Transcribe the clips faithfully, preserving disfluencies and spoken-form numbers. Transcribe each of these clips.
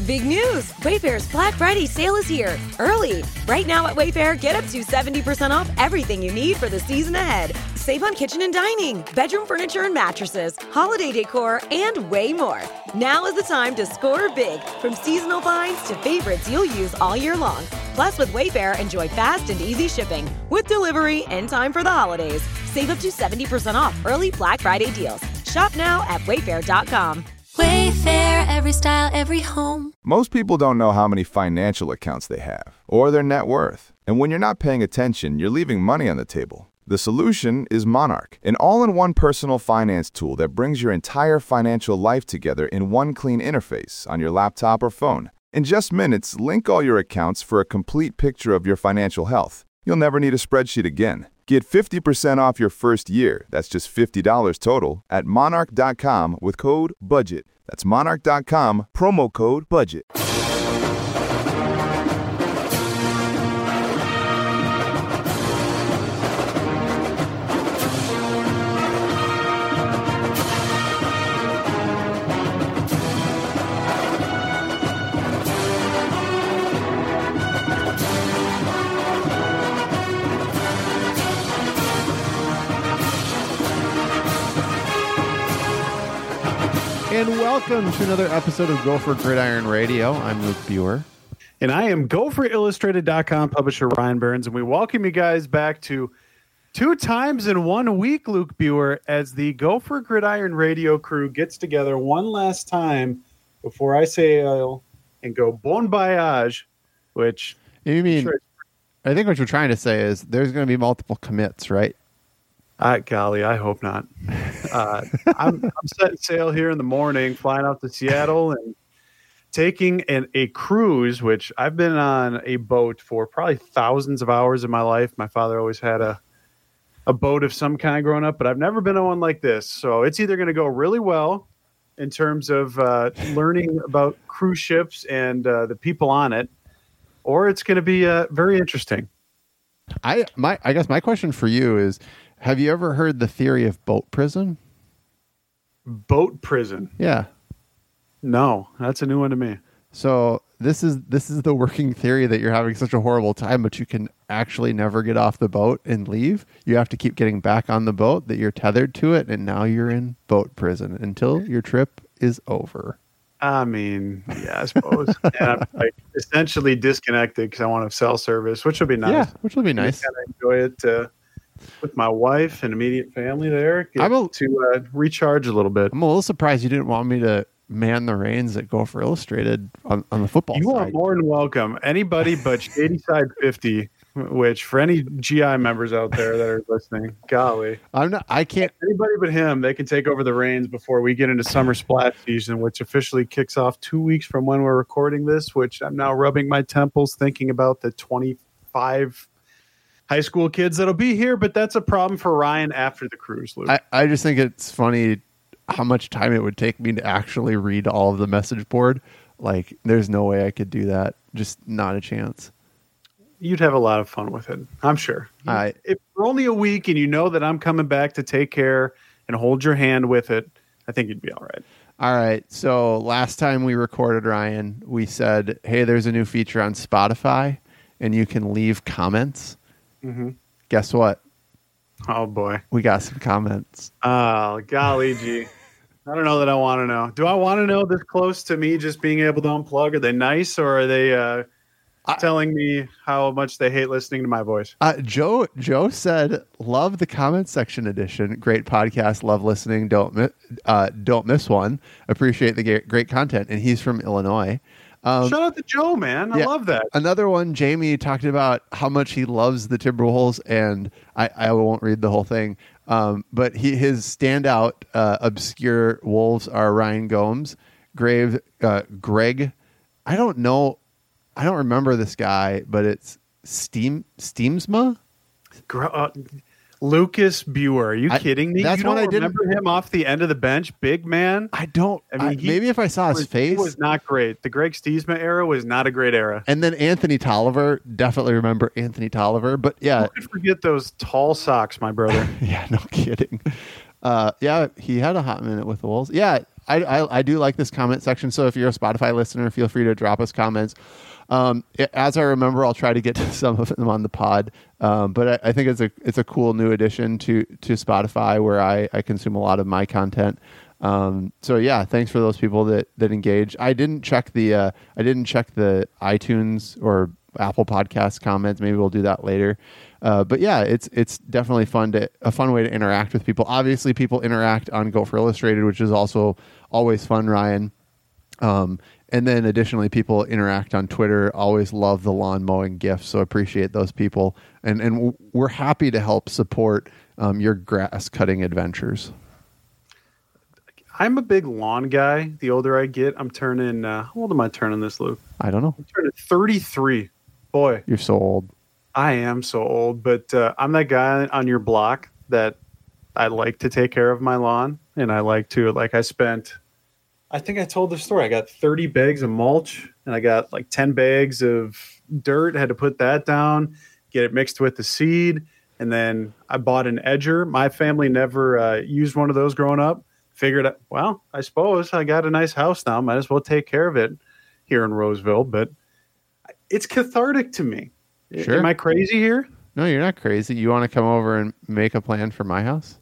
Big news! Wayfair's Black Friday sale is here, early. Right now at Wayfair, get up to seventy percent off everything you need for the season ahead. Save on kitchen and dining, bedroom furniture and mattresses, holiday decor, and way more. Now is the time to score big, from seasonal finds to favorites you'll use all year long. Plus, with Wayfair, enjoy fast and easy shipping with delivery in time for the holidays. Save up to seventy percent off early Black Friday deals. Shop now at wayfair dot com. Wayfair, every style, every home. Most people don't know how many financial accounts they have or their net worth. And when you're not paying attention, you're leaving money on the table. The solution is Monarch, an all-in-one personal finance tool that brings your entire financial life together in one clean interface on your laptop or phone. In just minutes, link all your accounts for a complete picture of your financial health. You'll never need a spreadsheet again. Get fifty percent off your first year, that's just fifty dollars total, at monarch dot com with code BUDGET. That's monarch dot com, promo code BUDGET. And welcome to another episode of Gopher Gridiron Radio. I'm Luke Buer. And I am Gopher Illustrated dot com publisher Ryan Burns. And we welcome you guys back to two times in one week, Luke Buer, as the Gopher Gridiron Radio crew gets together one last time before I say I'll and go bon voyage, which... You mean, sure I think what you're trying to say is there's going to be multiple commits, right? Uh, golly, I hope not. Uh, I'm, I'm setting sail here in the morning, flying out to Seattle and taking an, a cruise, which I've been on a boat for probably thousands of hours in my life. My father always had a, a boat of some kind growing up, but I've never been on one like this. So it's either going to go really well in terms of uh, learning about cruise ships and uh, the people on it, or it's going to be uh, very interesting. I my I guess my question for you is, have you ever heard the theory of boat prison? Boat prison? Yeah. No, that's a new one to me. So this is this is the working theory that you're having such a horrible time, but you can actually never get off the boat and leave. You have to keep getting back on the boat, that you're tethered to it, and now you're in boat prison until your trip is over. I mean, yeah, I suppose. And I'm like essentially disconnected because I want to have cell service, which would be nice. Yeah, which would be nice. I kind of enjoy it uh, with my wife and immediate family there. Get I'm a, to uh, recharge a little bit. I'm a little surprised you didn't want me to man the reins at Gopher Illustrated on, on the football you side. You are more than welcome. Anybody but Shady Side fifty, which for any G I members out there that are listening, golly. I'm not, I can't. Anybody but him, they can take over the reins before we get into summer splash season, which officially kicks off two weeks from when we're recording this, which I'm now rubbing my temples thinking about the twenty-five high school kids that'll be here, but that's a problem for Ryan after the cruise, Luke. I, I just think it's funny how much time it would take me to actually read all of the message board. Like, there's no way I could do that. Just not a chance. You'd have a lot of fun with it, I'm sure. I, if for only a week and you know that I'm coming back to take care and hold your hand with it, I think you'd be all right. All right. So last time we recorded, Ryan, we said, hey, there's a new feature on Spotify and you can leave comments. Mm-hmm. Guess what? Oh, boy. We got some comments. Oh, golly gee. I don't know that I want to know. Do I want to know this close to me just being able to unplug? Are they nice, or are they uh, I, telling me how much they hate listening to my voice? Uh, Joe Joe said, love the comment section edition. Great podcast. Love listening. Don't, mi- uh, don't miss one. Appreciate the great, great content. And he's from Illinois. Um, Shout out to Joe, man. I yeah, love that. Another one, Jamie talked about how much he loves the Timberwolves, and I, I won't read the whole thing. Um, but he his standout uh, obscure Wolves are Ryan Gomes, Grave, uh, Greg. I don't know. I don't remember this guy, but it's Steam Steamsma. Uh, Lucas Buer. Are you I, kidding me? That's you one don't I didn't remember him off the end of the bench, big man. I don't. I mean, I, he, maybe if I saw his was, face, he was not great. The Greg Stiesma era was not a great era. And then Anthony Tolliver, definitely remember Anthony Tolliver. But yeah, who could forget those tall socks, my brother? Yeah, no kidding. Uh, yeah, he had a hot minute with the Wolves. Yeah, I, I I do like this comment section. So if you're a Spotify listener, feel free to drop us comments. Um, it, as I remember, I'll try to get to some of them on the pod. Um, but I, I think it's a it's a cool new addition to to Spotify where I, I consume a lot of my content. Um, so yeah, thanks for those people that that engage. I didn't check the uh, I didn't check the iTunes or Apple Podcast comments. Maybe we'll do that later. Uh, but yeah, it's it's definitely fun to a fun way to interact with people. Obviously, people interact on Gopher Illustrated, which is also always fun, Ryan. Um, and then additionally, people interact on Twitter. Always love the lawn mowing gifts, so appreciate those people. And and we're happy to help support um, your grass cutting adventures. I'm a big lawn guy. The older I get, I'm turning. Uh, how old am I turning this, Luke? I don't know. I'm turning thirty-three. Boy, you're so old. I am so old, but uh, I'm that guy on your block that I like to take care of my lawn, and I like to like I spent. I think I told the story. I got thirty bags of mulch, and I got like ten bags of dirt. I had to put that down, get it mixed with the seed, and then I bought an edger. My family never uh, used one of those growing up. Figured out, well, I suppose I got a nice house now. Might as well take care of it here in Roseville. But it's cathartic to me. Sure. Am I crazy here? No, you're not crazy. You want to come over and make a plan for my house?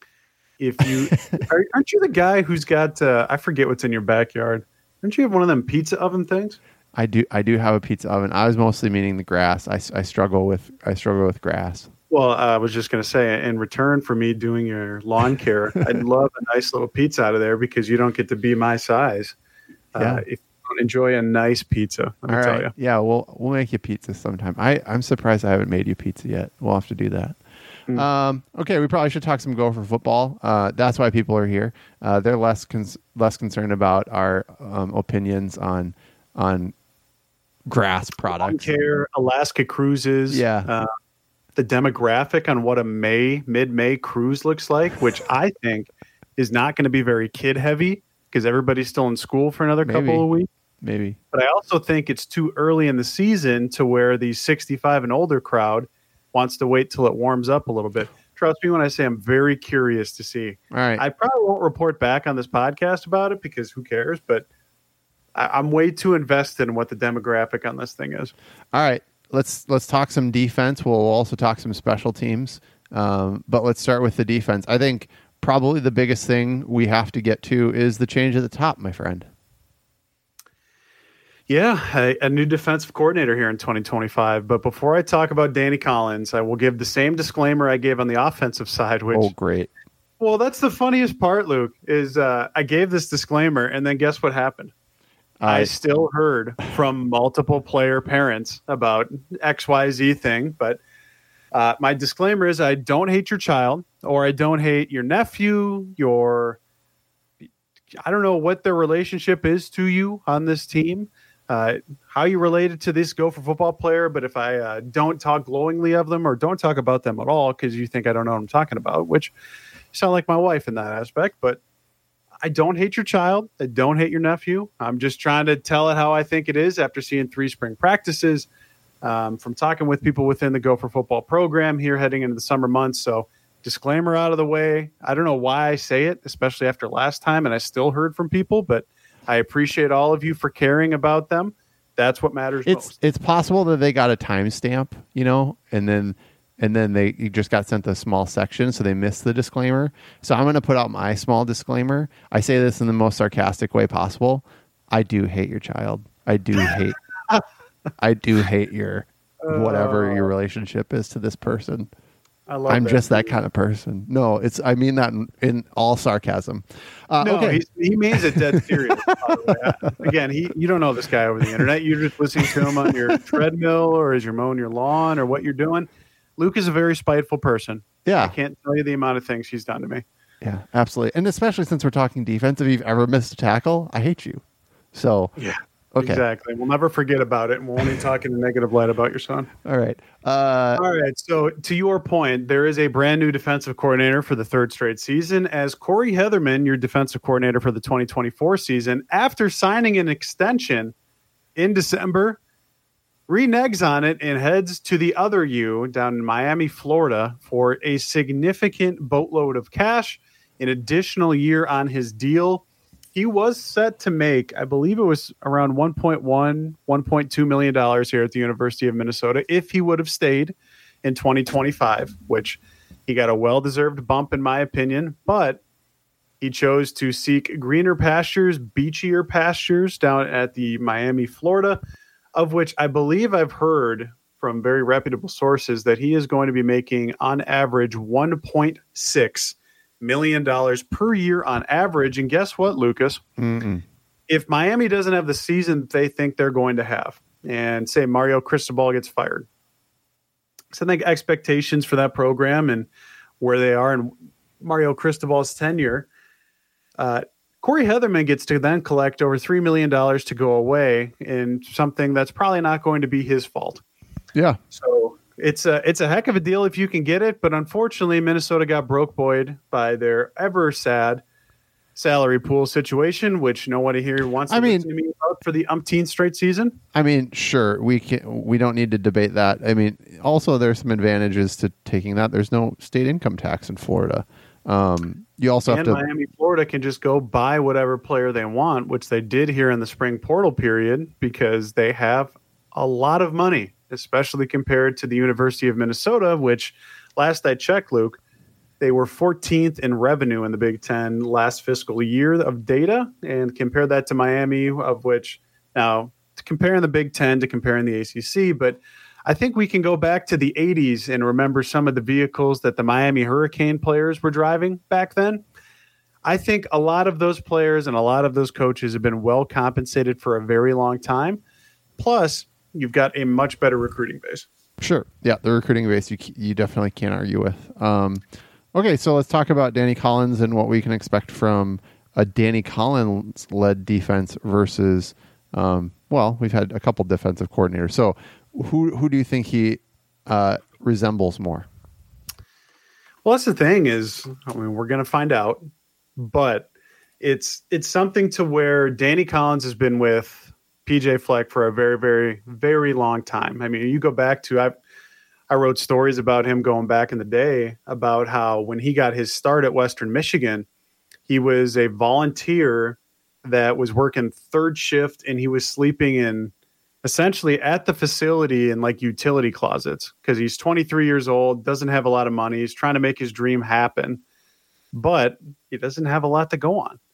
If you aren't you the guy who's got uh, I forget what's in your backyard? Don't you have one of them pizza oven things? I do. I do have a pizza oven. I was mostly meaning the grass. I, I struggle with I struggle with grass. Well, I was just going to say, in return for me doing your lawn care, I'd love a nice little pizza out of there because you don't get to be my size. Yeah. Uh, if you don't enjoy a nice pizza, let me All tell right. you. Yeah, we'll we'll make you pizza sometime. I, I'm surprised I haven't made you pizza yet. We'll have to do that. Mm. Um, okay, we probably should talk some Gopher football. Uh, that's why people are here. Uh, they're less cons- less concerned about our um, opinions on on grass products. Lawn care, Alaska cruises. Yeah. Uh, the demographic on what a May, mid-May cruise looks like, which I think is not going to be very kid-heavy because everybody's still in school for another Maybe. couple of weeks. Maybe. But I also think it's too early in the season to where the sixty-five and older crowd wants to wait till it warms up a little bit. Trust me when I say I'm very curious to see. All right. I probably won't report back on this podcast about it because who cares? But I, I'm way too invested in what the demographic on this thing is. All right. Let's let's talk some defense. We'll also talk some special teams. Um, but let's start with the defense. I think probably the biggest thing we have to get to is the change at the top, my friend. Yeah, a, a new defensive coordinator here in twenty twenty-five. But before I talk about Danny Collins, I will give the same disclaimer I gave on the offensive side. Which, oh, great. Well, that's the funniest part, Luke, is uh, I gave this disclaimer, and then guess what happened? I still heard from multiple player parents about X Y Z thing, but uh, my disclaimer is I don't hate your child or I don't hate your nephew, your I don't know what their relationship is to you on this team, uh, how you related to this Gopher football player, but if I uh, don't talk glowingly of them or don't talk about them at all because you think I don't know what I'm talking about, which you sound like my wife in that aspect, but I don't hate your child. I don't hate your nephew. I'm just trying to tell it how I think it is after seeing three spring practices, um, from talking with people within the Gopher football program here heading into the summer months. So disclaimer out of the way. I don't know why I say it, especially after last time, and I still heard from people, but I appreciate all of you for caring about them. That's what matters it's, most. It's possible that they got a timestamp, you know, and then and then they just got sent a small section, so they missed the disclaimer. So I'm going to put out my small disclaimer. I say this in the most sarcastic way possible. I do hate your child. I do hate I do hate your whatever your relationship is to this person. I love I'm that. just that kind of person. No, it's I mean that in, in all sarcasm. Uh, no, okay. he's, he means it dead serious. By the way. Again, he you don't know this guy over the internet. You're just listening to him on your treadmill or as you're mowing your lawn or what you're doing. Luke is a very spiteful person. Yeah. I can't tell you the amount of things he's done to me. Yeah, absolutely. And especially since we're talking defense, if you've ever missed a tackle, I hate you. So, yeah, okay. Exactly. We'll never forget about it, and we'll only talk in a negative light about your son. All right. Uh, All right. So, to your point, there is a brand new defensive coordinator for the third straight season, as Corey Heatherman, your defensive coordinator for the twenty twenty-four season, after signing an extension in December, reneges on it and heads to the other U down in Miami, Florida for a significant boatload of cash, an additional year on his deal. he was set to make, I believe it was around one point one, one point two million dollars here at the University of Minnesota if he would have stayed in twenty twenty-five, which he got a well-deserved bump in my opinion, but he chose to seek greener pastures, beachier pastures down at the Miami, Florida, of which I believe I've heard from very reputable sources that he is going to be making on average one point six million dollars per year on average. And guess what, Lucas? Mm-mm. If Miami doesn't have the season they think they're going to have, and say Mario Cristobal gets fired, so I think expectations for that program and where they are in Mario Cristobal's tenure, uh, Corey Heatherman gets to then collect over three million dollars to go away in something that's probably not going to be his fault. Yeah. So it's a, it's a heck of a deal if you can get it. But unfortunately, Minnesota got broke buoyed by their ever sad salary pool situation, which nobody here wants to I mean, listen to me about for the umpteenth straight season. I mean, sure, we can. We don't need to debate that. I mean, also there's some advantages to taking that. There's no state income tax in Florida. Um, you also and have to. Miami, Florida can just go buy whatever player they want, which they did here in the spring portal period because they have a lot of money, especially compared to the University of Minnesota, which last I checked, Luke, they were fourteenth in revenue in the Big Ten last fiscal year of data, and compare that to Miami, of which now comparing the Big Ten to comparing the A C C, but I think we can go back to the eighties and remember some of the vehicles that the Miami Hurricane players were driving back then. I think a lot of those players and a lot of those coaches have been well compensated for a very long time. Plus, you've got a much better recruiting base. Sure. Yeah, the recruiting base you you definitely can't argue with. Um, okay, so let's talk about Danny Collins and what we can expect from a Danny Collins-led defense versus, um, well, we've had a couple defensive coordinators. So who who do you think he uh, resembles more? Well, that's the thing is, I mean, we're going to find out, but it's it's something to where Danny Collins has been with P J Fleck for a very, very, very long time. I mean, you go back to, I I wrote stories about him going back in the day about how when he got his start at Western Michigan, he was a volunteer that was working third shift and he was sleeping in essentially at the facility in like utility closets because he's twenty-three years old, doesn't have a lot of money. He's trying to make his dream happen, but he doesn't have a lot to go on.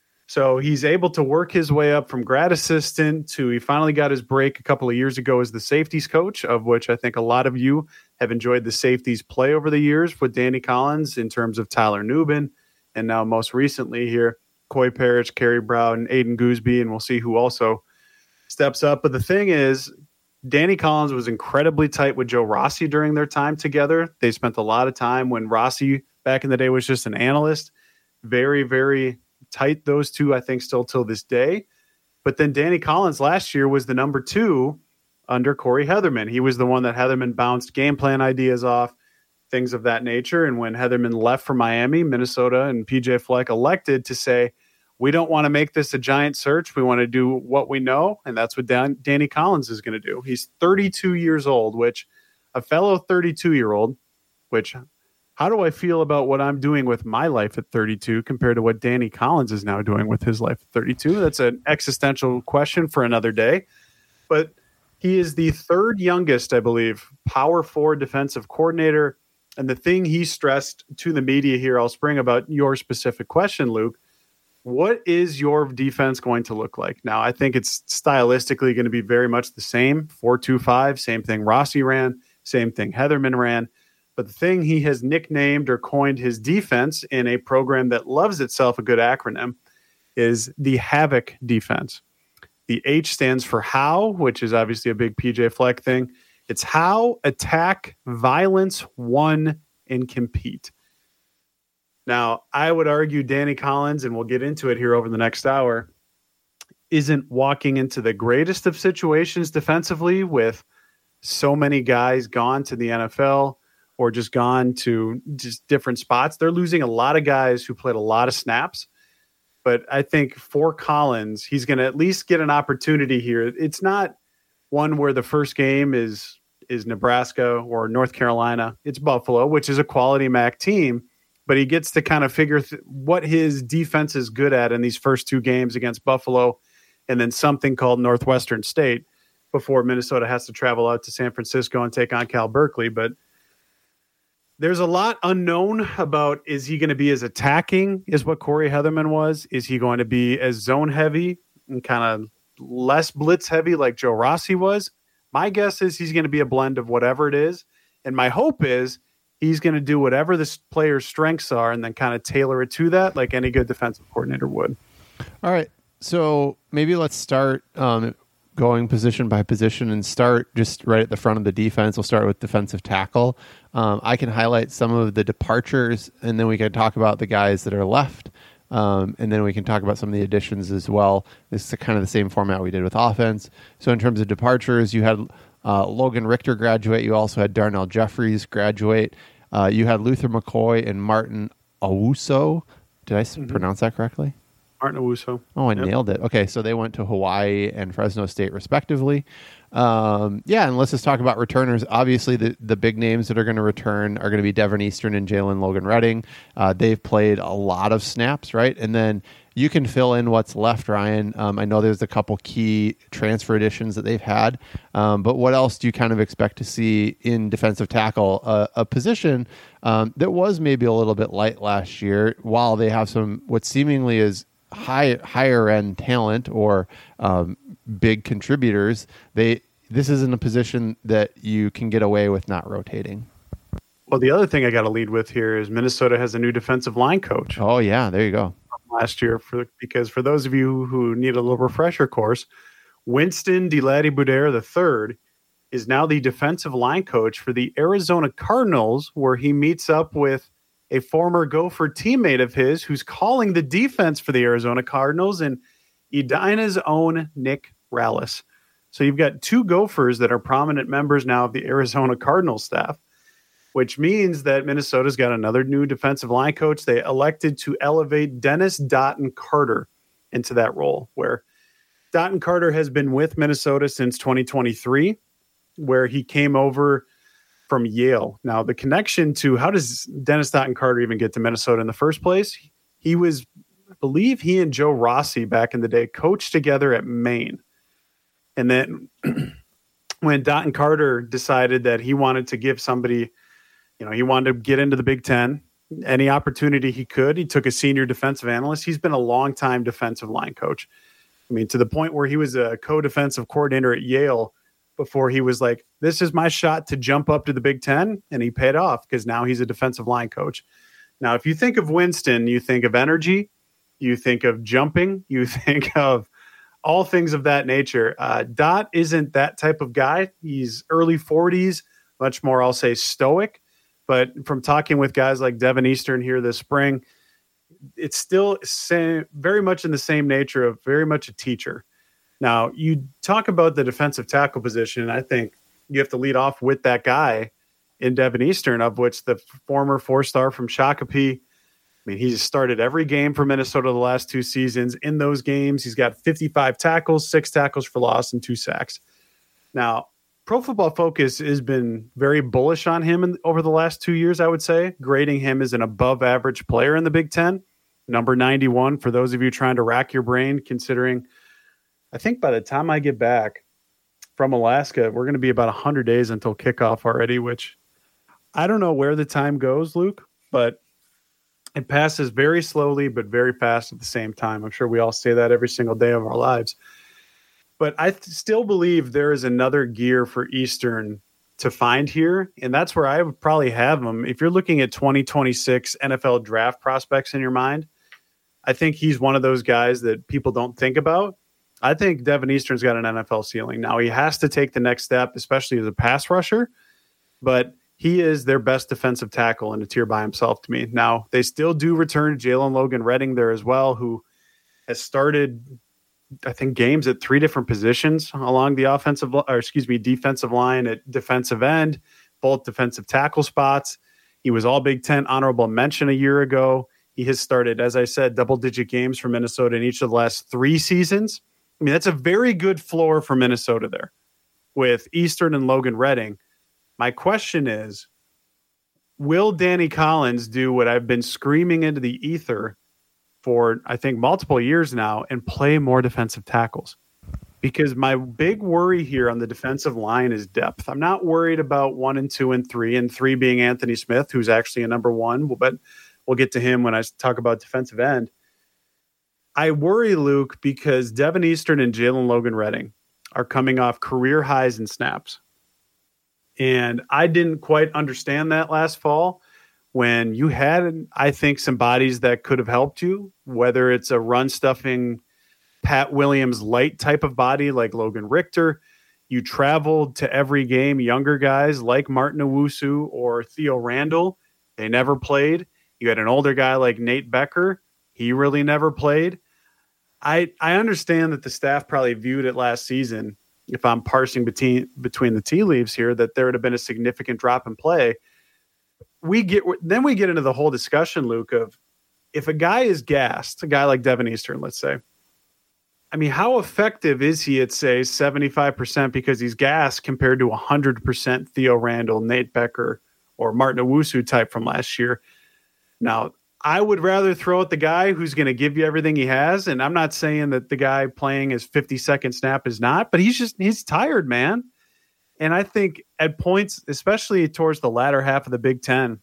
So he's able to work his way up from grad assistant to he finally got his break a couple of years ago as the safeties coach, of which I think a lot of you have enjoyed the safeties play over the years with Danny Collins in terms of Tyler Nubin. And now most recently here, Coy Parrish, Kerry Brown, Aiden Gooseby, and we'll see who also steps up. But the thing is, Danny Collins was incredibly tight with Joe Rossi during their time together. They spent a lot of time when Rossi back in the day was just an analyst. Very, very tight, those two, I think, still till this day. But then Danny Collins last year was the number two under Corey Heatherman. He was the one that Heatherman bounced game plan ideas off, things of that nature. And when Heatherman left for Miami, Minnesota and P J Fleck elected to say, we don't want to make this a giant search. We want to do what we know, and that's what Dan- Danny Collins is going to do. He's thirty-two years old, which a fellow thirty-two-year-old, which how do I feel about what I'm doing with my life at thirty-two compared to what Danny Collins is now doing with his life at thirty-two? That's an existential question for another day. But he is the third youngest, I believe, power forward defensive coordinator. And the thing he stressed to the media here, I'll spring about your specific question, Luke. What is your defense going to look like? Now, I think it's stylistically going to be very much the same. four two five, same thing Rossi ran, same thing Heatherman ran. But the thing he has nicknamed or coined his defense in a program that loves itself a good acronym is the Havoc defense. The H stands for how, which is obviously a big P J Fleck thing. It's how, attack, violence, one, and compete. Now, I would argue Danny Collins, and we'll get into it here over the next hour, isn't walking into the greatest of situations defensively with so many guys gone to the N F L or just gone to just different spots. They're losing a lot of guys who played a lot of snaps. But I think for Collins, he's going to at least get an opportunity here. It's not one where the first game is is Nebraska or North Carolina. It's Buffalo, which is a quality M A C team. but he gets to kind of figure th- what his defense is good at in these first two games against Buffalo and then something called Northwestern State before Minnesota has to travel out to San Francisco and take on Cal Berkeley. But there's a lot unknown about, is he going to be as attacking as what Corey Heatherman was? Is he going to be as zone heavy and kind of less blitz heavy like Joe Rossi was? My guess is he's going to be a blend of whatever it is. And my hope is he's going to do whatever this player's strengths are and then kind of tailor it to that like any good defensive coordinator would. All right. So maybe let's start um, going position by position and start just right at the front of the defense. We'll start with defensive tackle. Um, I can highlight some of the departures, and then we can talk about the guys that are left. Um, and then we can talk about some of the additions as well. This is kind of the same format we did with offense. So in terms of departures, you had uh, Logan Richter graduate. You also had Darnell Jeffries graduate. Uh, you had Luther McCoy and Martin Owusu. Did I mm-hmm. pronounce that correctly? Martin Owusu. Oh, I yep. nailed it. Okay, so they went to Hawaii and Fresno State respectively. Um, yeah, and let's just talk about returners. Obviously, the, the big names that are going to return are going to be Devin Eastern and Jalen Logan Redding. Uh, they've played a lot of snaps, right? And then you can fill in what's left, Ryan. Um, I know there's a couple key transfer additions that they've had, um, but what else do you kind of expect to see in defensive tackle, uh, a position um, that was maybe a little bit light last year, while they have some what seemingly is high higher end talent or um, big contributors. They this isn't a position that you can get away with not rotating. Well, the other thing I got to lead with here is Minnesota has a new defensive line coach. Oh yeah, there you go. Last year, for because for those of you who need a little refresher course, Winston DeLatte-Boudere the third is now the defensive line coach for the Arizona Cardinals, where he meets up with a former Gopher teammate of his who's calling the defense for the Arizona Cardinals, and Edina's own Nick Rallis. So you've got two Gophers that are prominent members now of the Arizona Cardinals staff, which means that Minnesota's got another new defensive line coach. They elected to elevate Dennis Dotton Carter into that role, where Dotton Carter has been with Minnesota since twenty twenty-three, where he came over from Yale. Now, the connection to how does Dennis Dotton Carter even get to Minnesota in the first place? He was, I believe he and Joe Rossi back in the day coached together at Maine. And then when Dotton Carter decided that he wanted to give somebody, you know, he wanted to get into the Big Ten, any opportunity he could, he took a senior defensive analyst. He's been a long-time defensive line coach. I mean, to the point where he was a co-defensive coordinator at Yale before he was like, this is my shot to jump up to the Big Ten, and he paid off because now he's a defensive line coach. Now, if you think of Winston, you think of energy, you think of jumping, you think of all things of that nature. Uh, Dot isn't that type of guy. He's early forties, much more, I'll say, stoic. But from talking with guys like Devin Eastern here this spring, it's still same, very much in the same nature of very much a teacher. Now, you talk about the defensive tackle position, and I think you have to lead off with that guy in Devin Eastern, of which the former four-star from Shakopee, I mean, he's started every game for Minnesota the last two seasons. In those games, he's got fifty-five tackles, six tackles for loss, and two sacks. Now, Pro Football Focus has been very bullish on him in, over the last two years, I would say, grading him as an above-average player in the Big Ten. Number ninety-one, for those of you trying to rack your brain, considering I think by the time I get back from Alaska, we're going to be about one hundred days until kickoff already, which I don't know where the time goes, Luke, but it passes very slowly but very fast at the same time. I'm sure we all say that every single day of our lives. But I th- still believe there is another gear for Eastern to find here, and that's where I would probably have him. If you're looking at twenty twenty-six N F L draft prospects in your mind, I think he's one of those guys that people don't think about. I think Devin Eastern's got an N F L ceiling. Now, he has to take the next step, especially as a pass rusher, but he is their best defensive tackle in a tier by himself to me. Now, they still do return Jalen Logan Redding there as well, who has started, I think, games at three different positions along the offensive, or excuse me, defensive line at defensive end, both defensive tackle spots. He was all Big Ten honorable mention a year ago. He has started, as I said, double-digit games for Minnesota in each of the last three seasons. I mean, that's a very good floor for Minnesota there with Eastern and Logan Redding. My question is, will Danny Collins do what I've been screaming into the ether for, I think, multiple years now and play more defensive tackles? Because my big worry here on the defensive line is depth. I'm not worried about one and two and three, and three being Anthony Smith, who's actually a number one, but we'll get to him when I talk about defensive end. I worry, Luke, because Devin Eastern and Jalen Logan-Redding are coming off career highs in snaps. And I didn't quite understand that last fall when you had, I think, some bodies that could have helped you, whether it's a run-stuffing Pat Williams light type of body like Logan Richter. You traveled to every game younger guys like Martin Owusu or Theo Randall. They never played. You had an older guy like Nate Becker. He really never played. I I understand that the staff probably viewed it last season, if I'm parsing between between the tea leaves here, that there would have been a significant drop in play. We get then we get into the whole discussion, Luke, of if a guy is gassed, a guy like Devin Eastern, let's say, I mean, how effective is he at, say, seventy-five percent because he's gassed compared to one hundred percent Theo Randall, Nate Becker, or Martin Owusu type from last year? Now, I would rather throw at the guy who's going to give you everything he has, and I'm not saying that the guy playing his fifty-second snap is not, but he's just he's tired, man. And I think at points, especially towards the latter half of the Big Ten,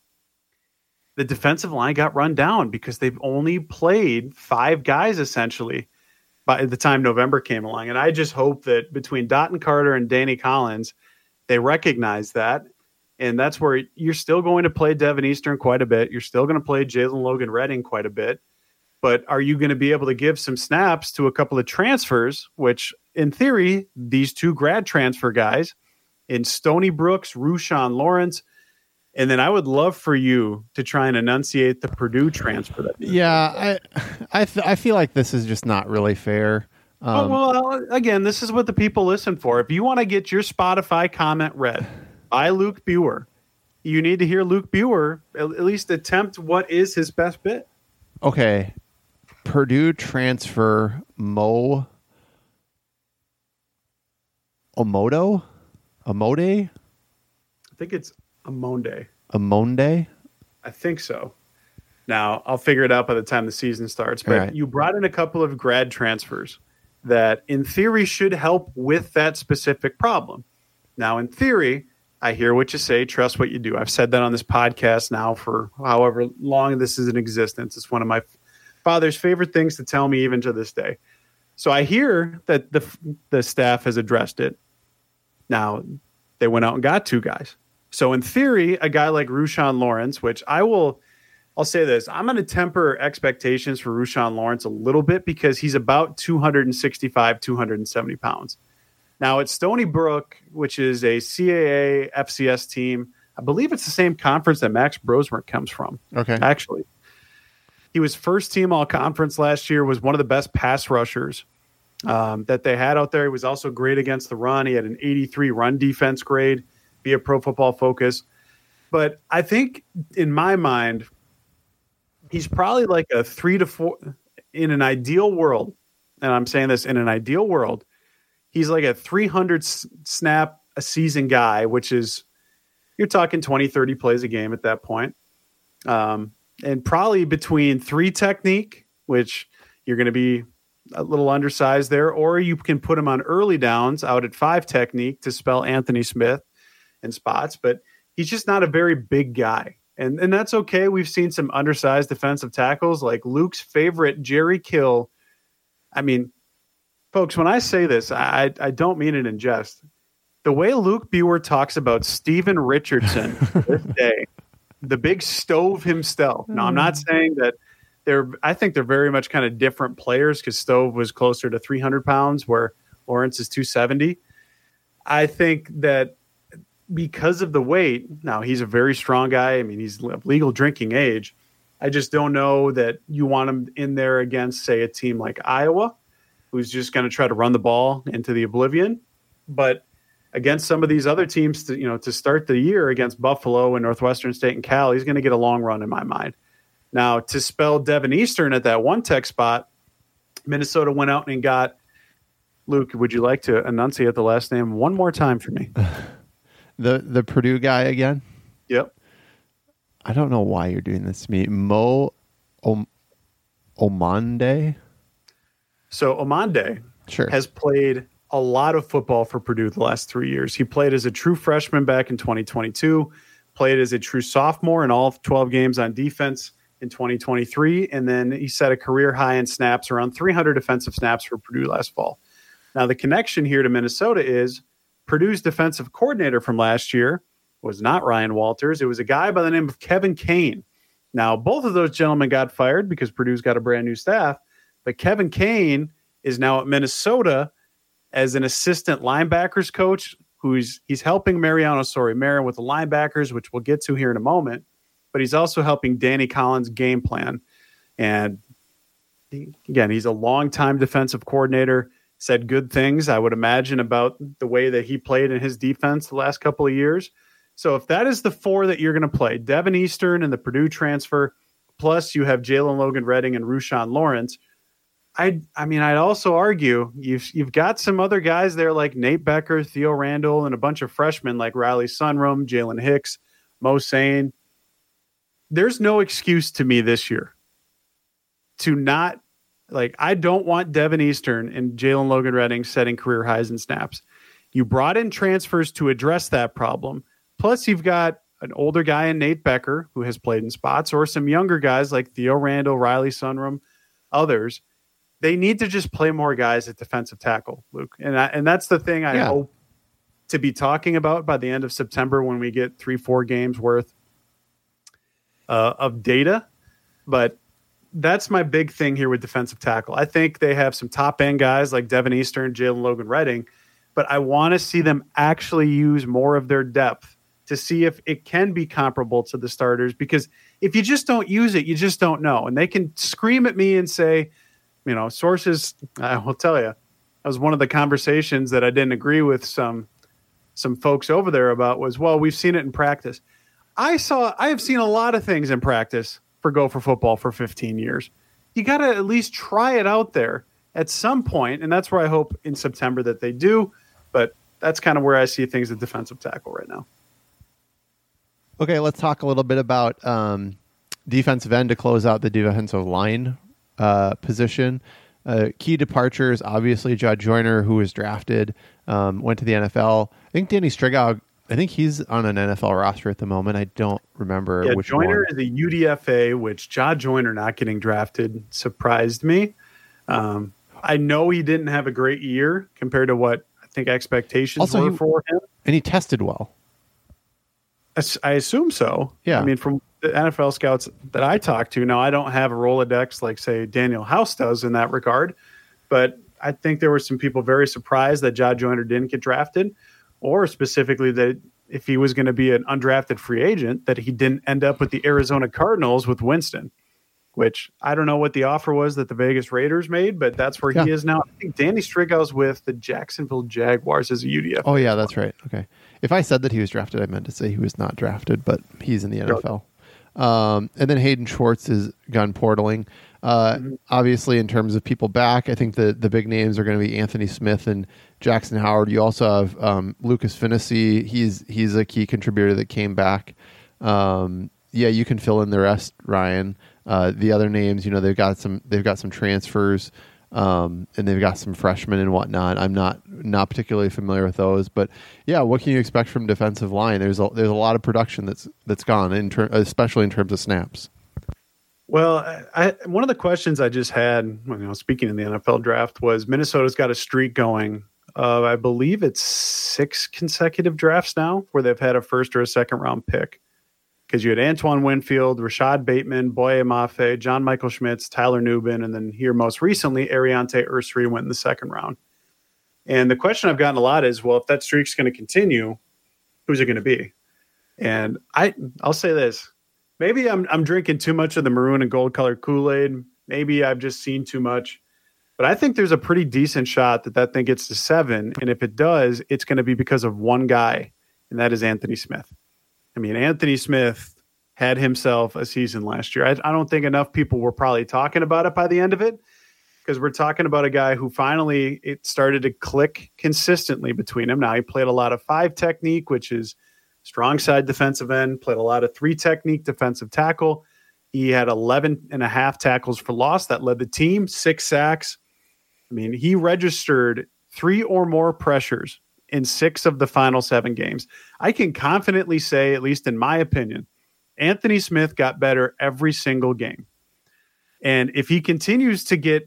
the defensive line got run down because they've only played five guys essentially by the time November came along. And I just hope that between Dotun Carter and Danny Collins, they recognize that. And that's where you're still going to play Devin Eastern quite a bit. You're still going to play Jalen Logan-Redding quite a bit. But are you going to be able to give some snaps to a couple of transfers, which in theory, these two grad transfer guys in Stony Brooks, Rushawn Lawrence, and then I would love for you to try and enunciate the Purdue transfer. That yeah, I I, th- I feel like this is just not really fair. Um, oh, well, again, this is what the people listen for. If you want to get your Spotify comment read by Luke Buer, you need to hear Luke Buer at, at least attempt what is his best bit. Okay. Purdue transfer Mo Omodo? Amode? I think it's Amonde. Amonde? I think so. Now, I'll figure it out by the time the season starts. But right. You brought in a couple of grad transfers that, in theory, should help with that specific problem. Now, in theory, I hear what you say. Trust what you do. I've said that on this podcast now for however long this is in existence. It's one of my father's favorite things to tell me even to this day. So I hear that the the staff has addressed it. Now, they went out and got two guys. So in theory, a guy like Rushawn Lawrence, which I will, I'll say this, I'm going to temper expectations for Rushawn Lawrence a little bit because he's about two sixty-five, two seventy pounds. Now at Stony Brook, which is a C A A F C S team, I believe it's the same conference that Max Brosmer comes from. Okay. Actually, he was first team all conference last year, was one of the best pass rushers um, that they had out there. He was also great against the run. He had an eighty-three run defense grade via Pro Football Focus. But I think in my mind, he's probably like a three to four in an ideal world. And I'm saying this in an ideal world. He's like a three hundred snap a season guy, which is, you're talking twenty, thirty plays a game at that point. Um, and probably between three technique, which you're going to be a little undersized there, or you can put him on early downs out at five technique to spell Anthony Smith in spots. But he's just not a very big guy. And, and that's okay. We've seen some undersized defensive tackles like Luke's favorite, Jerry Kill. I mean, folks, when I say this, I, I don't mean it in jest. The way Luke Buer talks about Steven Richardson this day, the big stove himself. Now, I'm not saying that they're, I think they're very much kind of different players because Stove was closer to three hundred pounds where Lawrence is two seventy. I think that because of the weight, now he's a very strong guy. I mean, he's of legal drinking age. I just don't know that you want him in there against, say, a team like Iowa, who's just going to try to run the ball into the oblivion. But against some of these other teams, to, you know, to start the year against Buffalo and Northwestern State and Cal, he's going to get a long run in my mind. Now, to spell Devin Eastern at that one tech spot, Minnesota went out and got, Luke, would you like to enunciate the last name one more time for me? The the Purdue guy again? Yep. I don't know why you're doing this to me. Mo Om- Omande? So Omande Sure. has played a lot of football for Purdue the last three years. He played as a true freshman back in twenty twenty-two, played as a true sophomore in all twelve games on defense in twenty twenty-three, and then he set a career high in snaps, around three hundred defensive snaps for Purdue last fall. Now, the connection here to Minnesota is Purdue's defensive coordinator from last year was not Ryan Walters. It was a guy by the name of Kevin Kane. Now, both of those gentlemen got fired because Purdue's got a brand new staff, but Kevin Kane is now at Minnesota as an assistant linebackers coach who's he's helping Mariano Sori-Marin with the linebackers, which we'll get to here in a moment, but he's also helping Danny Collins game plan. And he, again, he's a longtime defensive coordinator, said good things, I would imagine, about the way that he played in his defense the last couple of years. So if that is the four that you're going to play, Devin Eastern and the Purdue transfer, plus you have Jalen Logan Redding and Rushan Lawrence, I I mean, I'd also argue you've you've got some other guys there like Nate Becker, Theo Randall, and a bunch of freshmen like Riley Sunrum, Jalen Hicks, Mo Sane. There's no excuse to me this year to not, like, I don't want Devin Eastern and Jalen Logan Redding setting career highs in snaps. You brought in transfers to address that problem. Plus, you've got an older guy in Nate Becker who has played in spots, or some younger guys like Theo Randall, Riley Sunrum, others. They need to just play more guys at defensive tackle, Luke. And I, and that's the thing I yeah. hope to be talking about by the end of September when we get three, four games worth uh, of data. But that's my big thing here with defensive tackle. I think they have some top-end guys like Devin Eastern, Jalen Logan Redding, but I want to see them actually use more of their depth to see if it can be comparable to the starters. Because if you just don't use it, you just don't know. And they can scream at me and say, you know, sources, I will tell you, that was one of the conversations that I didn't agree with some some folks over there about was, well, we've seen it in practice. I saw, I have seen a lot of things in practice for Gopher football for fifteen years. You got to at least try it out there at some point, and that's where I hope in September that they do. But that's kind of where I see things at defensive tackle right now. Okay, let's talk a little bit about um, defensive end to close out the defensive line uh, position. Uh, key departures, obviously, Judd Joyner, who was drafted, um, went to the N F L. I think Danny Strigow, I think he's on an N F L roster at the moment. I don't remember yeah, which Joyner one. is a U D F A, which Judd Joyner not getting drafted surprised me. Um, I know he didn't have a great year compared to what I think expectations also, were he, for him. And he tested well. I, I assume so. Yeah. I mean, from the N F L scouts that I talk to, now I don't have a Rolodex like, say, Daniel House does in that regard, but I think there were some people very surprised that Judd Joyner didn't get drafted, or specifically that if he was going to be an undrafted free agent, that he didn't end up with the Arizona Cardinals with Winston, which I don't know what the offer was that the Vegas Raiders made, but that's where yeah. he is now. I think Danny Strigow's with the Jacksonville Jaguars as a U D F A. Oh, yeah, that's right. Okay. If I said that he was drafted, I meant to say he was not drafted, but he's in the N F L. Um, and then Hayden Schwartz is gun portaling. Uh, mm-hmm. Obviously, in terms of people back, I think the, the big names are going to be Anthony Smith and Jackson Howard. You also have um, Lucas Finnessy. He's he's a key contributor that came back. Um, yeah, you can fill in the rest, Ryan. Uh, the other names, you know, they've got some they've got some transfers, um, and they've got some freshmen and whatnot. I'm not not particularly familiar with those, but yeah, what can you expect from defensive line? There's a there's a lot of production that's that's gone, in ter- especially in terms of snaps. Well, I, one of the questions I just had, you know, speaking in the N F L draft, was Minnesota's got a streak going. Uh, I believe it's six consecutive drafts now where they've had a first or a second round pick. Because you had Antoine Winfield, Rashad Bateman, Boye Mafe, John Michael Schmitz, Tyler Nubin, and then here most recently, Ariante Ursary went in the second round. And the question I've gotten a lot is, well, if that streak's going to continue, who's it going to be? And I, I'll say this. Maybe I'm I'm drinking too much of the maroon and gold colored Kool-Aid. Maybe I've just seen too much. But I think there's a pretty decent shot that that thing gets to seven. And if it does, it's going to be because of one guy, and that is Anthony Smith. I mean, Anthony Smith had himself a season last year. I, I don't think enough people were probably talking about it by the end of it, because we're talking about a guy who finally it started to click consistently between him. Now, he played a lot of five technique, which is strong side defensive end, played a lot of three technique defensive tackle. He had eleven and a half tackles for loss. That led the team, six sacks. I mean, he registered three or more pressures in six of the final seven games. I can confidently say, at least in my opinion, Anthony Smith got better every single game. And if he continues to get,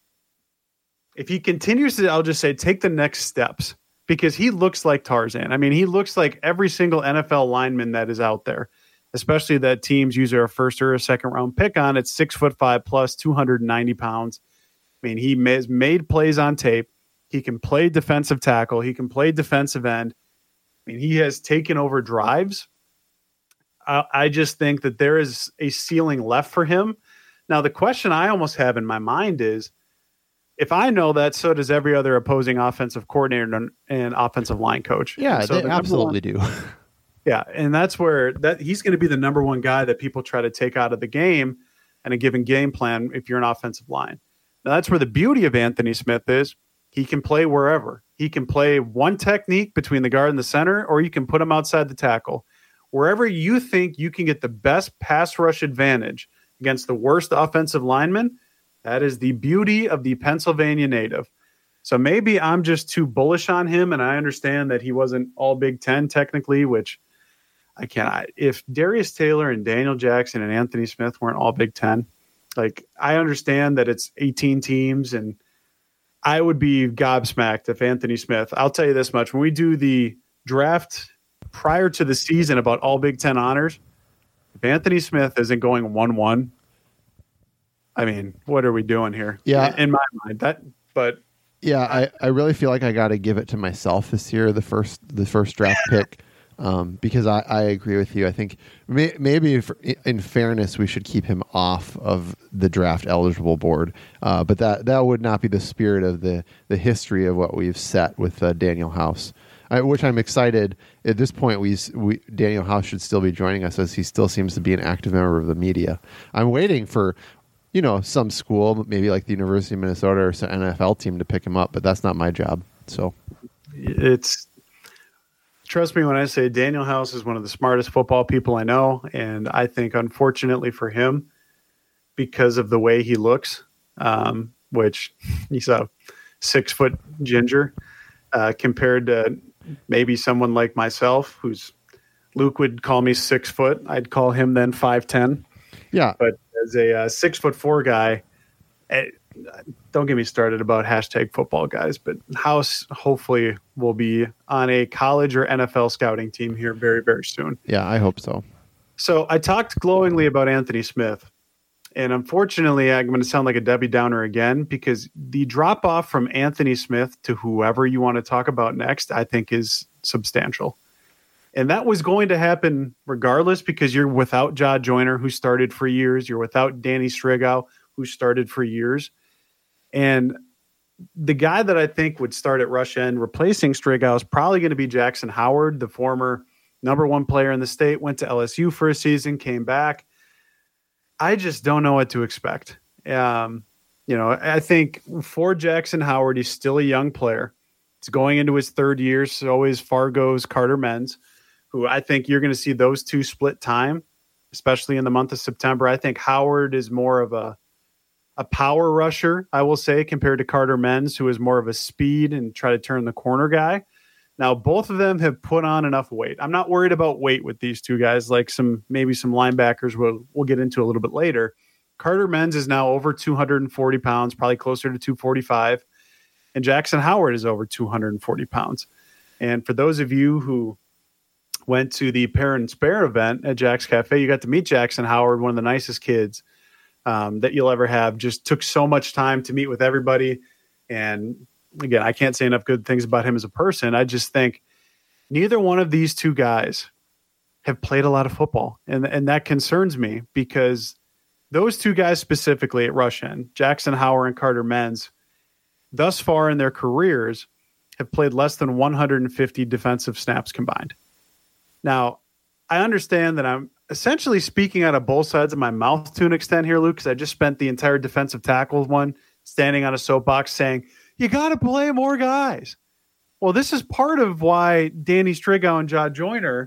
if he continues to, I'll just say, take the next steps, because he looks like Tarzan. I mean, he looks like every single N F L lineman that is out there, especially that teams use a first or a second round pick on. It's six foot five plus, two hundred ninety pounds. I mean, he has made plays on tape. He can play defensive tackle. He can play defensive end. I mean, he has taken over drives. I, I just think that there is a ceiling left for him. Now, the question I almost have in my mind is, if I know that, so does every other opposing offensive coordinator and, and offensive line coach. Yeah, so they absolutely one, do. Yeah, and that's where that he's going to be the number one guy that people try to take out of the game and a given game plan if you're an offensive line. Now, that's where the beauty of Anthony Smith is. He can play wherever. He can play one technique between the guard and the center, or you can put him outside the tackle. Wherever you think you can get the best pass rush advantage against the worst offensive lineman, that is the beauty of the Pennsylvania native. So maybe I'm just too bullish on him, and I understand that he wasn't all Big Ten technically, which I can't. If Darius Taylor and Daniel Jackson and Anthony Smith weren't all Big Ten, like, I understand that it's eighteen teams, and I would be gobsmacked if Anthony Smith, I'll tell you this much, when we do the draft prior to the season about all Big Ten honors, if Anthony Smith isn't going one one, I mean, what are we doing here? Yeah. In my mind, that, but yeah, I, I really feel like I got to give it to myself this year, the first, the first draft pick. Um, because I, I agree with you. I think may, maybe if, in fairness, we should keep him off of the draft eligible board. Uh, but that, that would not be the spirit of the, the history of what we've set with uh, Daniel House, I, which I'm excited. At this point, we, we Daniel House should still be joining us, as he still seems to be an active member of the media. I'm waiting for, you know, some school, maybe like the University of Minnesota or some N F L team to pick him up, but that's not my job. So it's, trust me when I say Daniel House is one of the smartest football people I know. And I think, unfortunately for him, because of the way he looks, um, which he's a six foot ginger, uh, compared to maybe someone like myself, who's Luke would call me six foot. I'd call him then five ten. Yeah. But as a uh, six foot four guy, it, don't get me started about hashtag football guys, but House hopefully will be on a college or N F L scouting team here very, very soon. Yeah, I hope so. So I talked glowingly about Anthony Smith, and unfortunately I'm going to sound like a Debbie Downer again, because the drop off from Anthony Smith to whoever you want to talk about next, I think, is substantial. And that was going to happen regardless, because you're without Ja Joyner, who started for years. You're without Danny Strigow, who started for years. And the guy that I think would start at rush end replacing Strigow is probably going to be Jackson Howard, the former number one player in the state, went to L S U for a season, came back. I just don't know what to expect. Um, you know, I think for Jackson Howard, he's still a young player. He's going into his third year. So is Fargo's Carter Menz, who I think you're going to see those two split time, especially in the month of September. I think Howard is more of a a power rusher, I will say, compared to Carter Menz, who is more of a speed and try to turn the corner guy. Now, both of them have put on enough weight. I'm not worried about weight with these two guys, like some maybe some linebackers we'll, we'll get into a little bit later. Carter Menz is now over two hundred forty pounds, probably closer to two forty-five, and Jackson Howard is over two hundred forty pounds. And for those of you who went to the Parent and Spare event at Jack's Cafe, you got to meet Jackson Howard, one of the nicest kids Um, that you'll ever have. Just took so much time to meet with everybody. And again, I can't say enough good things about him as a person. I just think neither one of these two guys have played a lot of football. And, and that concerns me, because those two guys specifically at rush end, Jackson Howard and Carter Menz, thus far in their careers have played less than one hundred fifty defensive snaps combined. Now, I understand that I'm essentially speaking out of both sides of my mouth to an extent here, Luke, because I just spent the entire defensive tackle one standing on a soapbox saying, you got to play more guys. Well, this is part of why Danny Strigow and Ja Joyner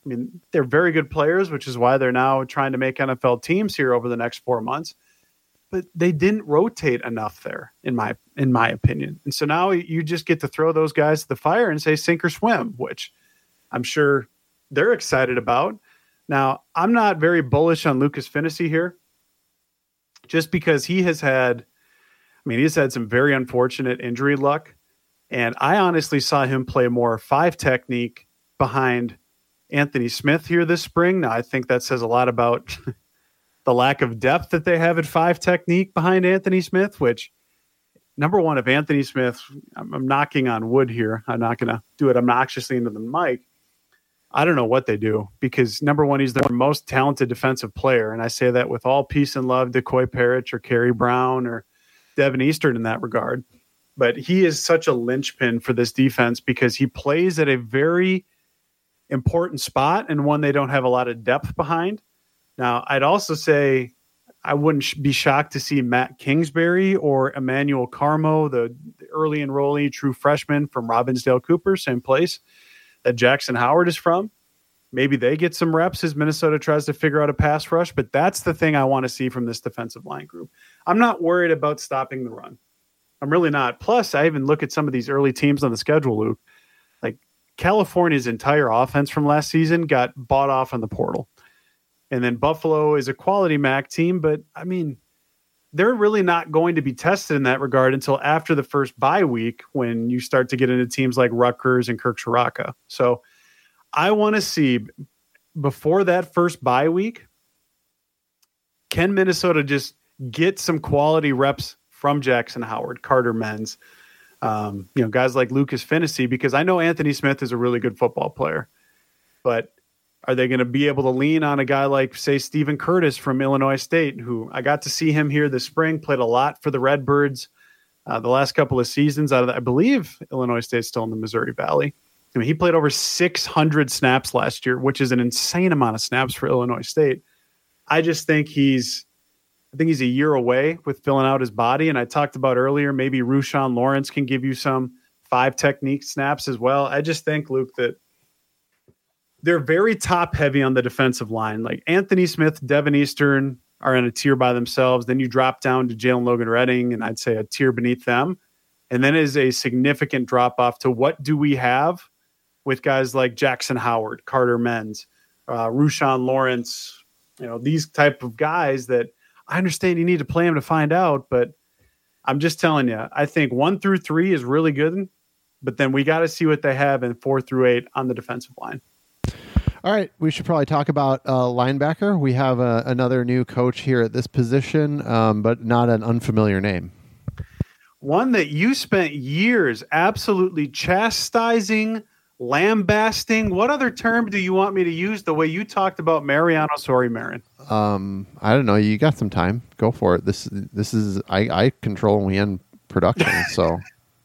I mean, they're very good players, which is why they're now trying to make N F L teams here over the next four months. But they didn't rotate enough there, in my in my opinion. And so now you just get to throw those guys to the fire and say sink or swim, which I'm sure they're excited about. Now, I'm not very bullish on Lucas Finney here, just because he has had, I mean, he's had some very unfortunate injury luck. And I honestly saw him play more five technique behind Anthony Smith here this spring. Now, I think that says a lot about the lack of depth that they have at five technique behind Anthony Smith, which, number one, if Anthony Smith, I'm, I'm knocking on wood here. I'm not going to do it obnoxiously into the mic. I don't know what they do because, number one, he's their most talented defensive player. And I say that with all peace and love to Coy Parrish or Kerry Brown or Devin Eastern in that regard. But he is such a linchpin for this defense because he plays at a very important spot and one they don't have a lot of depth behind. Now, I'd also say I wouldn't sh- be shocked to see Matt Kingsbury or Emmanuel Carmo, the, the early enrollee true freshman from Robbinsdale Cooper, same place that Jackson Howard is from. Maybe they get some reps as Minnesota tries to figure out a pass rush, but that's the thing I want to see from this defensive line group. I'm not worried about stopping the run. I'm really not. Plus, I even look at some of these early teams on the schedule, Luke. Like California's entire offense from last season got bought off on the portal. And then Buffalo is a quality M A C team, but I mean, they're really not going to be tested in that regard until after the first bye week when you start to get into teams like Rutgers and Kirk Chiraka. So I want to see before that first bye week, can Minnesota just get some quality reps from Jackson Howard, Carter Menz, um, you know, guys like Lucas Finney, because I know Anthony Smith is a really good football player, but are they going to be able to lean on a guy like, say, Stephen Curtis from Illinois State, who I got to see him here this spring, played a lot for the Redbirds uh, the last couple of seasons out of, the, I believe Illinois State's still in the Missouri Valley. I mean, he played over six hundred snaps last year, which is an insane amount of snaps for Illinois State. I just think he's, I think he's a year away with filling out his body. And I talked about earlier, maybe Rushawn Lawrence can give you some five technique snaps as well. I just think, Luke, that they're very top heavy on the defensive line. Like Anthony Smith, Devin Eastern are in a tier by themselves. Then you drop down to Jalen Logan Redding, and I'd say a tier beneath them. And then is a significant drop off to what do we have with guys like Jackson Howard, Carter Menz, uh, Rushawn Lawrence, you know, these type of guys that I understand you need to play them to find out, but I'm just telling you, I think one through three is really good, but then we got to see what they have in four through eight on the defensive line. All right, we should probably talk about uh, linebacker. We have a, another new coach here at this position, um, but not an unfamiliar name. One that you spent years absolutely chastising, lambasting. What other term do you want me to use the way you talked about Mariano Sori-Marin? Um, I don't know. You got some time. Go for it. This this is I, I control when we end production, so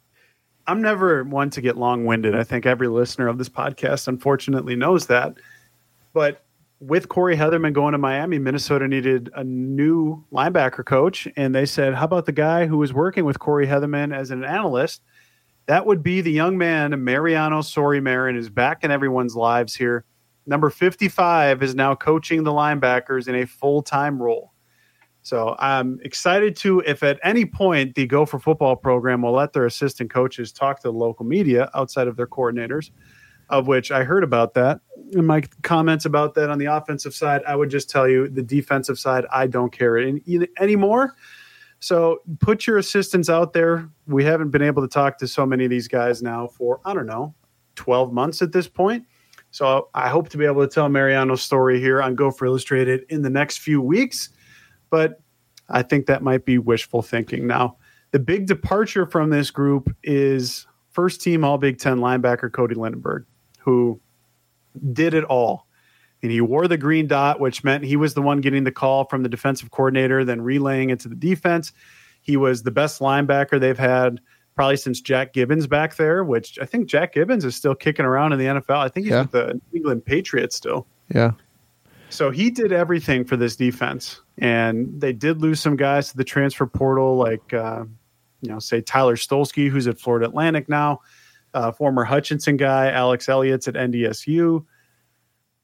I'm never one to get long-winded. I think every listener of this podcast, unfortunately, knows that. But with Corey Heatherman going to Miami, Minnesota needed a new linebacker coach, and they said, how about the guy who was working with Corey Heatherman as an analyst? That would be the young man, Mariano Sori-Marin, is back in everyone's lives here. Number fifty-five is now coaching the linebackers in a full-time role. So I'm excited to, if at any point the Go for Football program will let their assistant coaches talk to the local media outside of their coordinators, of which I heard about that. In my comments about that on the offensive side, I would just tell you the defensive side, I don't care any, anymore. So put your assistants out there. We haven't been able to talk to so many of these guys now for, I don't know, twelve months at this point. So I hope to be able to tell Mariano's story here on Go for Illustrated in the next few weeks. But I think that might be wishful thinking. Now, the big departure from this group is first team All Big Ten linebacker Cody Lindenberg, who did it all. And he wore the green dot, which meant he was the one getting the call from the defensive coordinator, then relaying it to the defense. He was the best linebacker they've had probably since Jack Gibbons back there, which I think Jack Gibbons is still kicking around in the N F L. I think he's yeah. with the New England Patriots still. Yeah. So he did everything for this defense, and they did lose some guys to the transfer portal, like, uh, you know, say Tyler Stolsky, who's at Florida Atlantic now, uh, former Hutchinson guy, Alex Elliott's at N D S U.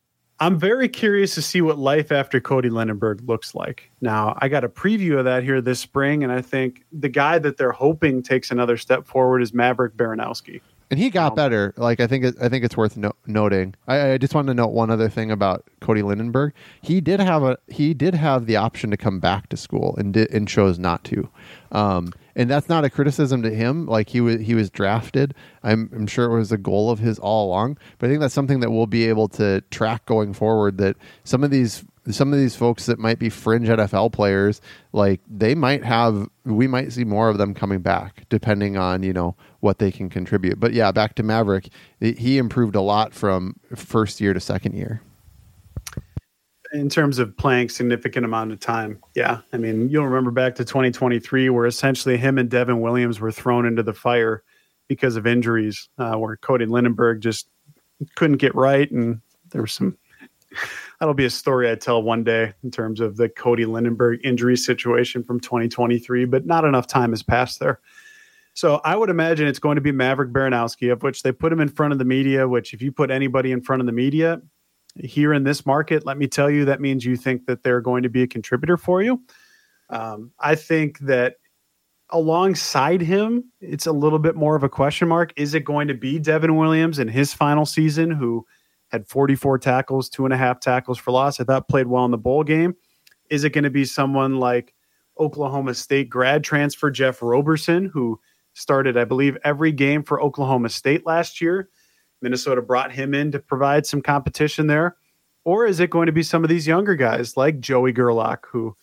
I'm very curious to see what life after Cody Lindenberg looks like. Now, I got a preview of that here this spring, and I think the guy that they're hoping takes another step forward is Maverick Baranowski. And he got Um, better. Like I think, it, I think it's worth no- noting. I, I just wanted to note one other thing about Cody Lindenberg. He did have a, he did have the option to come back to school and did, and chose not to. Um, and that's not a criticism to him. Like he was, he was drafted. I'm, I'm sure it was a goal of his all along. But I think that's something that we'll be able to track going forward. That some of these. Some of these folks that might be fringe N F L players, like they might have, we might see more of them coming back depending on, you know, what they can contribute. But yeah, back to Maverick, he improved a lot from first year to second year. In terms of playing significant amount of time. Yeah. I mean, you'll remember back to twenty twenty-three where essentially him and Devin Williams were thrown into the fire because of injuries, uh, where Cody Lindenberg just couldn't get right. And there was some, that'll be a story I tell one day in terms of the Cody Lindenberg injury situation from twenty twenty-three, but not enough time has passed there. So I would imagine it's going to be Maverick Baranowski, of which they put him in front of the media, which if you put anybody in front of the media here in this market, let me tell you, that means you think that they're going to be a contributor for you. Um, I think that alongside him, it's a little bit more of a question mark. Is it going to be Devin Williams in his final season, who had forty-four tackles, two and a half tackles for loss? I thought played well in the bowl game. Is it going to be someone like Oklahoma State grad transfer Jeff Roberson, who started, I believe, every game for Oklahoma State last year? Minnesota brought him in to provide some competition there. Or is it going to be some of these younger guys like Joey Gerlach, who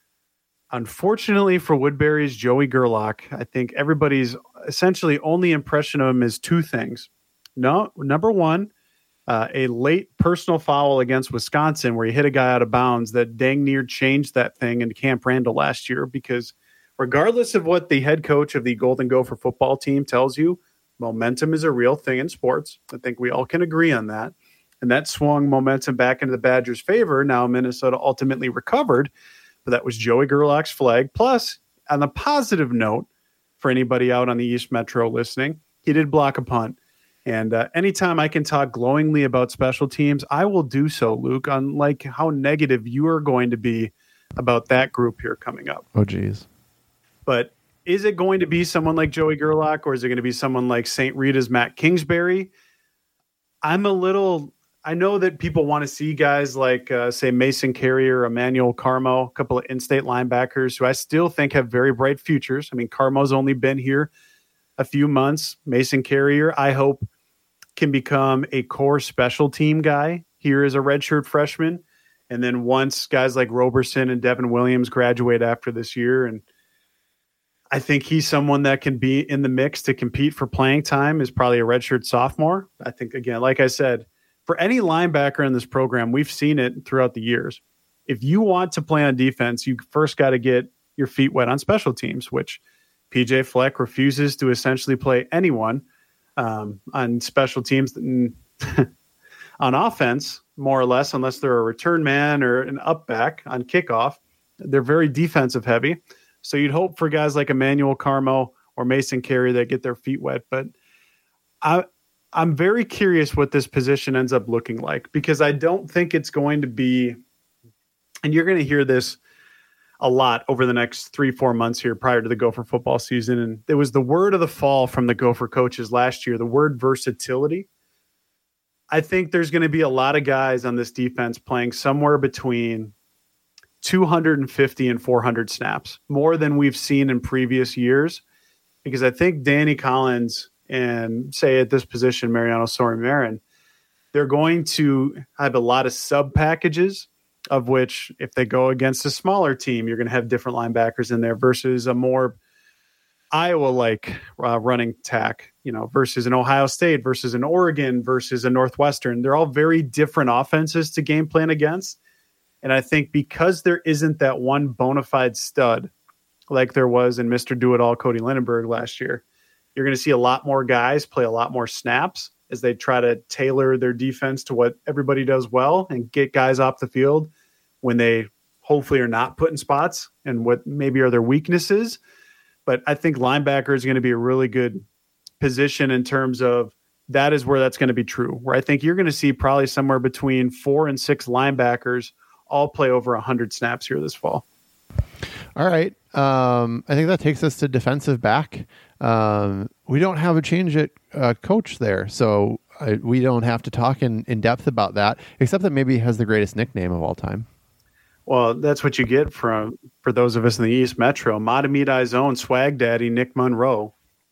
unfortunately for Woodbury's Joey Gerlach, I think everybody's essentially only impression of him is two things. No, number one, Uh, a late personal foul against Wisconsin where he hit a guy out of bounds that dang near changed that thing into Camp Randall last year, because regardless of what the head coach of the Golden Gopher football team tells you, momentum is a real thing in sports. I think we all can agree on that. And that swung momentum back into the Badgers' favor. Now Minnesota ultimately recovered, but that was Joey Gerlach's flag. Plus, on the positive note, for anybody out on the East Metro listening, he did block a punt. And uh, anytime I can talk glowingly about special teams, I will do so, Luke, unlike how negative you are going to be about that group here coming up. Oh, geez. But is it going to be someone like Joey Gerlach, or is it going to be someone like Saint Rita's Matt Kingsbury? I'm a little – I know that people want to see guys like, uh, say, Mason Carrier, Emmanuel Carmo, a couple of in-state linebackers who I still think have very bright futures. I mean, Carmo's only been here a few months. Mason Carrier, I hope, can become a core special team guy here as a redshirt freshman. And then once guys like Roberson and Devin Williams graduate after this year, and I think he's someone that can be in the mix to compete for playing time, is probably a redshirt sophomore. I think, again, like I said, for any linebacker in this program, we've seen it throughout the years. If you want to play on defense, you first got to get your feet wet on special teams, which P J Fleck refuses to essentially play anyone um, on special teams. On offense, more or less, unless they're a return man or an up back on kickoff. They're very defensive heavy. So you'd hope for guys like Emmanuel Carmo or Mason Carey that get their feet wet. But I, I'm very curious what this position ends up looking like, because I don't think it's going to be, and you're going to hear this a lot over the next three, four months here prior to the Gopher football season. And it was the word of the fall from the Gopher coaches last year, the word versatility. I think there's going to be a lot of guys on this defense playing somewhere between two hundred fifty and four hundred snaps, more than we've seen in previous years, because I think Danny Collins and, say at this position, Mariano Sori-Marin, they're going to have a lot of sub packages, of which if they go against a smaller team, you're going to have different linebackers in there versus a more Iowa-like uh, running tack, you know, versus an Ohio State, versus an Oregon, versus a Northwestern. They're all very different offenses to game plan against. And I think because there isn't that one bona fide stud like there was in Mister Do-It-All Cody Lindenberg last year, you're going to see a lot more guys play a lot more snaps as they try to tailor their defense to what everybody does well and get guys off the field when they hopefully are not put in spots and what maybe are their weaknesses. But I think linebacker is going to be a really good position in terms of that is where that's going to be true. Where I think you're going to see probably somewhere between four and six linebackers all play over one hundred snaps here this fall. All right. Um, I think that takes us to defensive back. Um, we don't have a change at uh, coach there, so I, we don't have to talk in, in depth about that, except that maybe he has the greatest nickname of all time. Well, that's what you get from for those of us in the East Metro. Matamidai's own swag daddy, Nick Monroe,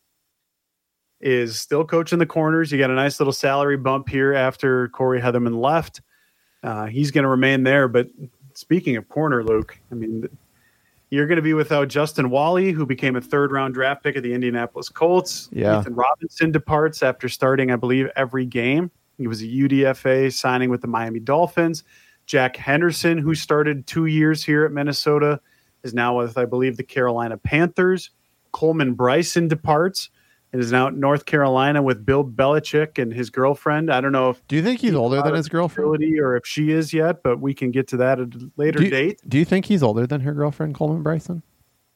is still coaching the corners. You got a nice little salary bump here after Corey Heatherman left. Uh, he's going to remain there. But speaking of corner, Luke, I mean, you're going to be without Justin Wally, who became a third-round draft pick of the Indianapolis Colts. Yeah. Ethan Robinson departs after starting, I believe, every game. He was a U D F A signing with the Miami Dolphins. Jack Henderson, who started two years here at Minnesota, is now with, I believe, the Carolina Panthers. Coleman Bryson departs and is now at North Carolina with Bill Belichick and his girlfriend. I don't know if Do you think he's older than his girlfriend? or if she is yet, but we can get to that at a later Do you, date. do you think he's older than her girlfriend, Coleman Bryson?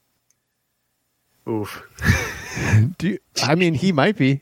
Oof. Do you, I mean, he might be.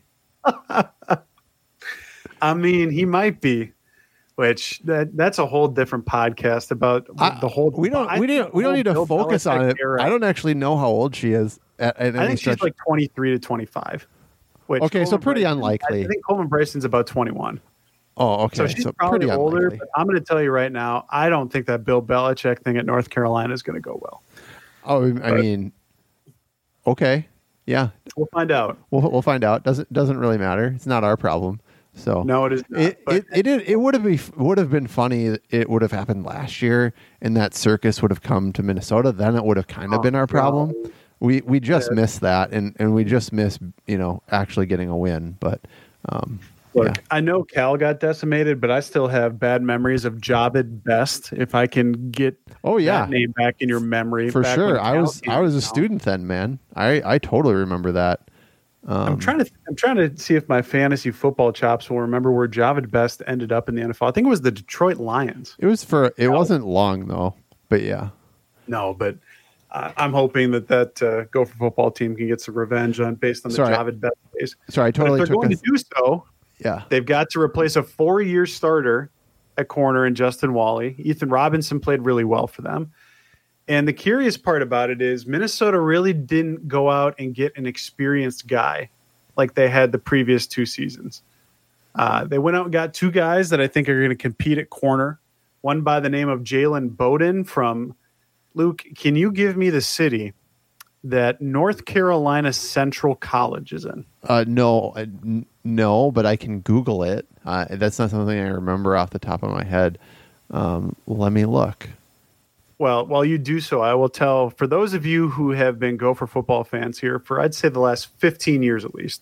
I mean, he might be. Which that that's a whole different podcast about I, the whole. We don't. I We don't. We don't need to Bill focus on Belichick it. era. I don't actually know how old she is. At, at I any think stretch. she's like twenty-three to twenty-five. Which Okay, so Coleman pretty Bryson- unlikely. I think Coleman Bryson's about twenty-one. Oh, okay. So she's so probably pretty older. unlikely. But I'm going to tell you right now, I don't think that Bill Belichick thing at North Carolina is going to go well. Oh, I mean, okay, yeah, We'll find out. we'll we'll find out. Doesn't doesn't really matter. It's not our problem. So No, it is not. It but it it, it, it would have be would have been funny. It would have happened last year, and that circus would have come to Minnesota. Then it would have kind of Oh, been our problem. God. We we just Yeah. missed that, and, and we just missed you know actually getting a win. But um, Look, yeah. I know Cal got decimated, but I still have bad memories of Javid Best. If I can get Oh yeah, that name back in your memory, for back sure. when I Cal was came I was a down. student then, man. I I totally remember that. Um, I'm trying to I'm trying to see if my fantasy football chops will remember where Javid Best ended up in the N F L. I think it was the Detroit Lions. It was for. It wasn't long though, but yeah. No, but uh, I'm hoping that that uh, Gopher football team can get some revenge on based on the Sorry. Javid Best days. Sorry, I But totally if they're took. going A, to do so, yeah, they've got to replace a four-year starter at corner in Justin Wally. Ethan Robinson played really well for them. And the curious part about it is Minnesota really didn't go out and get an experienced guy like they had the previous two seasons. Uh, they went out and got two guys that I think are going to compete at corner. One by the name of Jalen Bowden from Luke. Can you give me the city that North Carolina Central College is in? uh, no, uh, n- no, but I can Google it. Uh, that's not something I remember off the top of my head. Um, let me look. Well, while you do so, I will tell, for those of you who have been Gopher football fans here for, I'd say, the last fifteen years at least,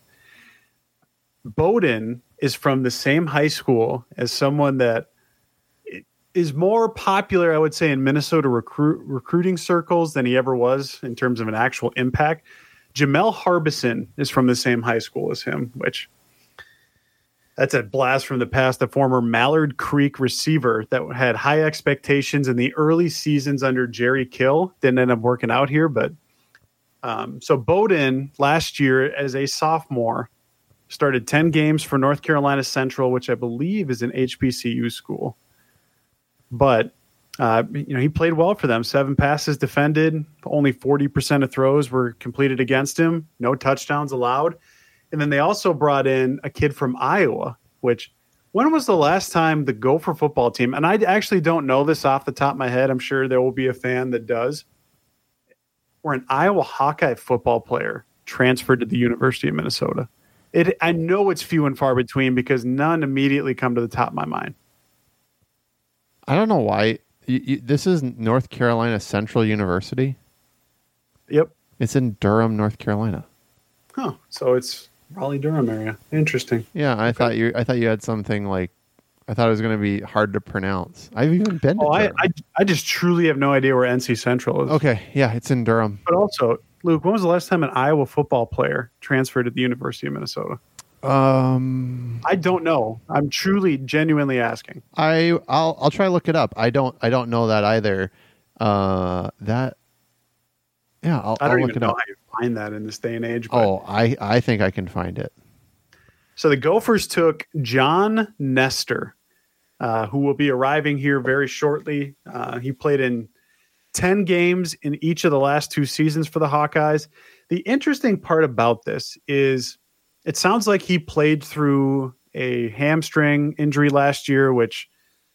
Bowden is from the same high school as someone that is more popular, I would say, in Minnesota recruit, recruiting circles than he ever was in terms of an actual impact. Jamel Harbison is from the same high school as him, which that's a blast from the past. The former Mallard Creek receiver that had high expectations in the early seasons under Jerry Kill. Didn't end up working out here, but um, so Bowden last year as a sophomore started ten games for North Carolina Central, which I believe is an H B C U school. But uh, you know, he played well for them. Seven passes defended, only forty percent of throws were completed against him. No touchdowns allowed. And then they also brought in a kid from Iowa, which when was the last time the Gopher football team, and I actually don't know this off the top of my head, I'm sure there will be a fan that does, where an Iowa Hawkeye football player transferred to the University of Minnesota. It, I know it's few and far between because none immediately come to the top of my mind. I don't know why. You, you, this is North Carolina Central University. Yep. It's in Durham, North Carolina. Huh. So it's Raleigh-Durham area. Interesting. Yeah, I thought you. I thought you had something like. I thought it was going to be hard to pronounce. I've even been to Oh, I, Durham. I, I just truly have no idea where N C Central is. Okay, yeah, it's in Durham. But also, Luke, when was the last time an Iowa football player transferred to the University of Minnesota? Um, I don't know. I'm truly, genuinely asking. I I'll I'll try to look it up. I don't I don't know that either. Uh, that. Yeah, I'll, I don't I'll look even it know up. how you find that in this day and age. But Oh, I I think I can find it. So the Gophers took John Nestor, uh, who will be arriving here very shortly. Uh, he played in ten games in each of the last two seasons for the Hawkeyes. The interesting part about this is it sounds like he played through a hamstring injury last year, which,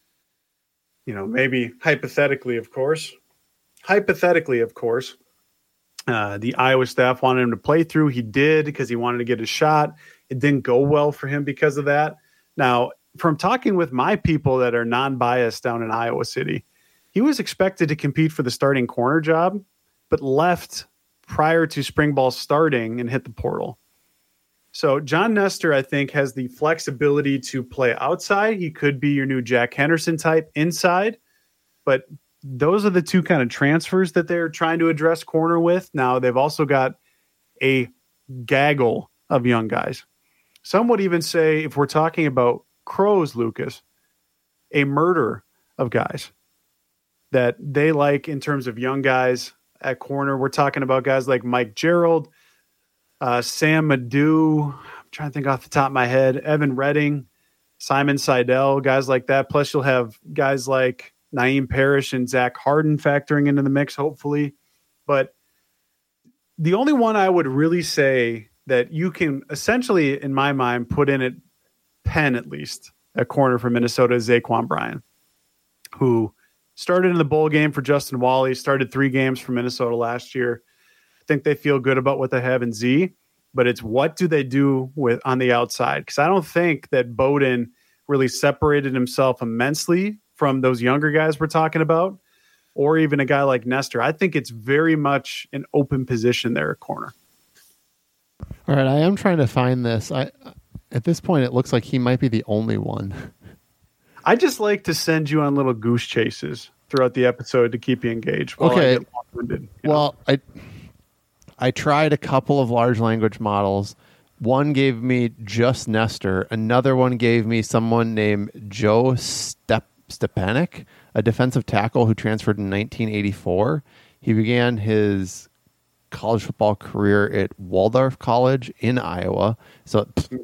you know, maybe hypothetically, of course, hypothetically, of course, uh, the Iowa staff wanted him to play through. He did because he wanted to get a shot. It didn't go well for him because of that. Now, from talking with my people that are non-biased down in Iowa City, he was expected to compete for the starting corner job, but left prior to spring ball starting and hit the portal. So John Nestor, I think, has the flexibility to play outside. He could be your new Jack Henderson type inside, but those are the two kind of transfers that they're trying to address corner with. Now, they've also got a gaggle of young guys. Some would even say, if we're talking about Crows, Lucas, a murder of guys that they like in terms of young guys at corner. We're talking about guys like Mike Gerald, uh, Sam Madu, I'm trying to think off the top of my head, Evan Redding, Simon Seidel, guys like that. Plus you'll have guys like Naeem Parrish and Zach Harden factoring into the mix, hopefully. But the only one I would really say that you can essentially, in my mind, put in at Penn at least, at corner for Minnesota is Zaquan Bryan, who started in the bowl game for Justin Wally, started three games for Minnesota last year. I think they feel good about what they have in Z, but it's what do they do with on the outside? Because I don't think that Bowden really separated himself immensely from those younger guys we're talking about, or even a guy like Nestor. I think it's very much an open position there at corner. All right, I am trying to find this. I at this point, it looks like he might be the only one. I just like to send you on little goose chases throughout the episode to keep you engaged. While Okay. I get long-winded, you know? Well, I I tried a couple of large language models. One gave me just Nestor. Another one gave me someone named Joe Step Stepanek, a defensive tackle who transferred in nineteen eighty-four. He began his college football career at Waldorf College in Iowa. So